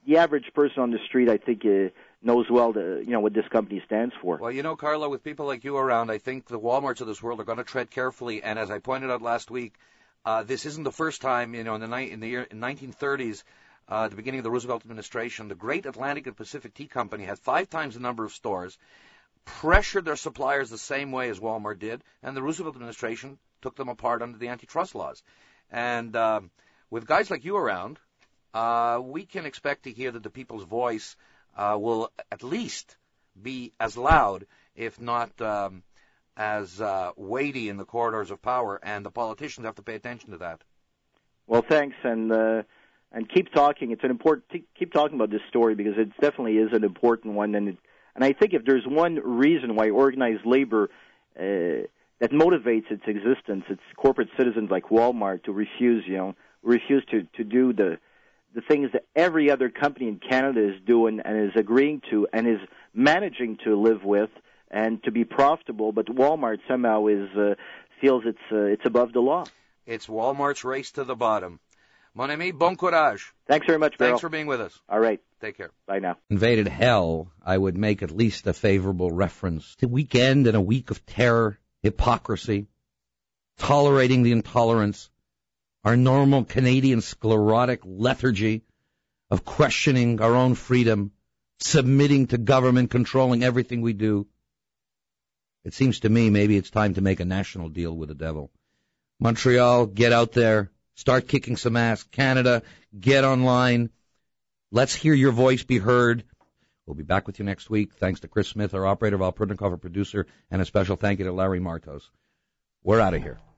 the average person on the street, I think, uh, knows well the, you know, what this company stands for. Well, you know, Carlo, with people like you around, I think the Walmarts of this world are going to tread carefully. And as I pointed out last week, uh, this isn't the first time, you know, in the, ni- in the year in nineteen thirties, uh, at the beginning of the Roosevelt administration, the great Atlantic and Pacific Tea Company had five times the number of stores, pressured their suppliers the same way as Walmart did, and the Roosevelt administration took them apart under the antitrust laws. And uh, with guys like you around, uh, we can expect to hear that the people's voice uh, will at least be as loud, if not um, as uh, weighty in the corridors of power, and the politicians have to pay attention to that. Well, thanks, and uh, and keep talking. It's an important keep talking about this story because it definitely is an important one, and it, and I think if there's one reason why organized labor uh, that motivates its existence, it's corporate citizens like Walmart to refuse, you know, refuse to, to do the the things that every other company in Canada is doing and is agreeing to and is managing to live with and to be profitable, but Walmart somehow is uh, feels it's uh, it's above the law. It's Walmart's race to the bottom. Mon ami, bon courage. Thanks very much, Beryl. Thanks for being with us. All right. Take care. Bye now. Invaded hell, I would make at least a favorable reference to weekend and a week of terror, hypocrisy, tolerating the intolerance, our normal Canadian sclerotic lethargy of questioning our own freedom, submitting to government controlling everything we do. It seems to me maybe it's time to make a national deal with the devil. Montreal, get out there, start kicking some ass. Canada, get online. Let's hear your voice be heard. We'll be back with you next week. Thanks to Chris Smith, our operator, Val Prudnikov, our producer, and a special thank you to Larry Martos. We're out of here.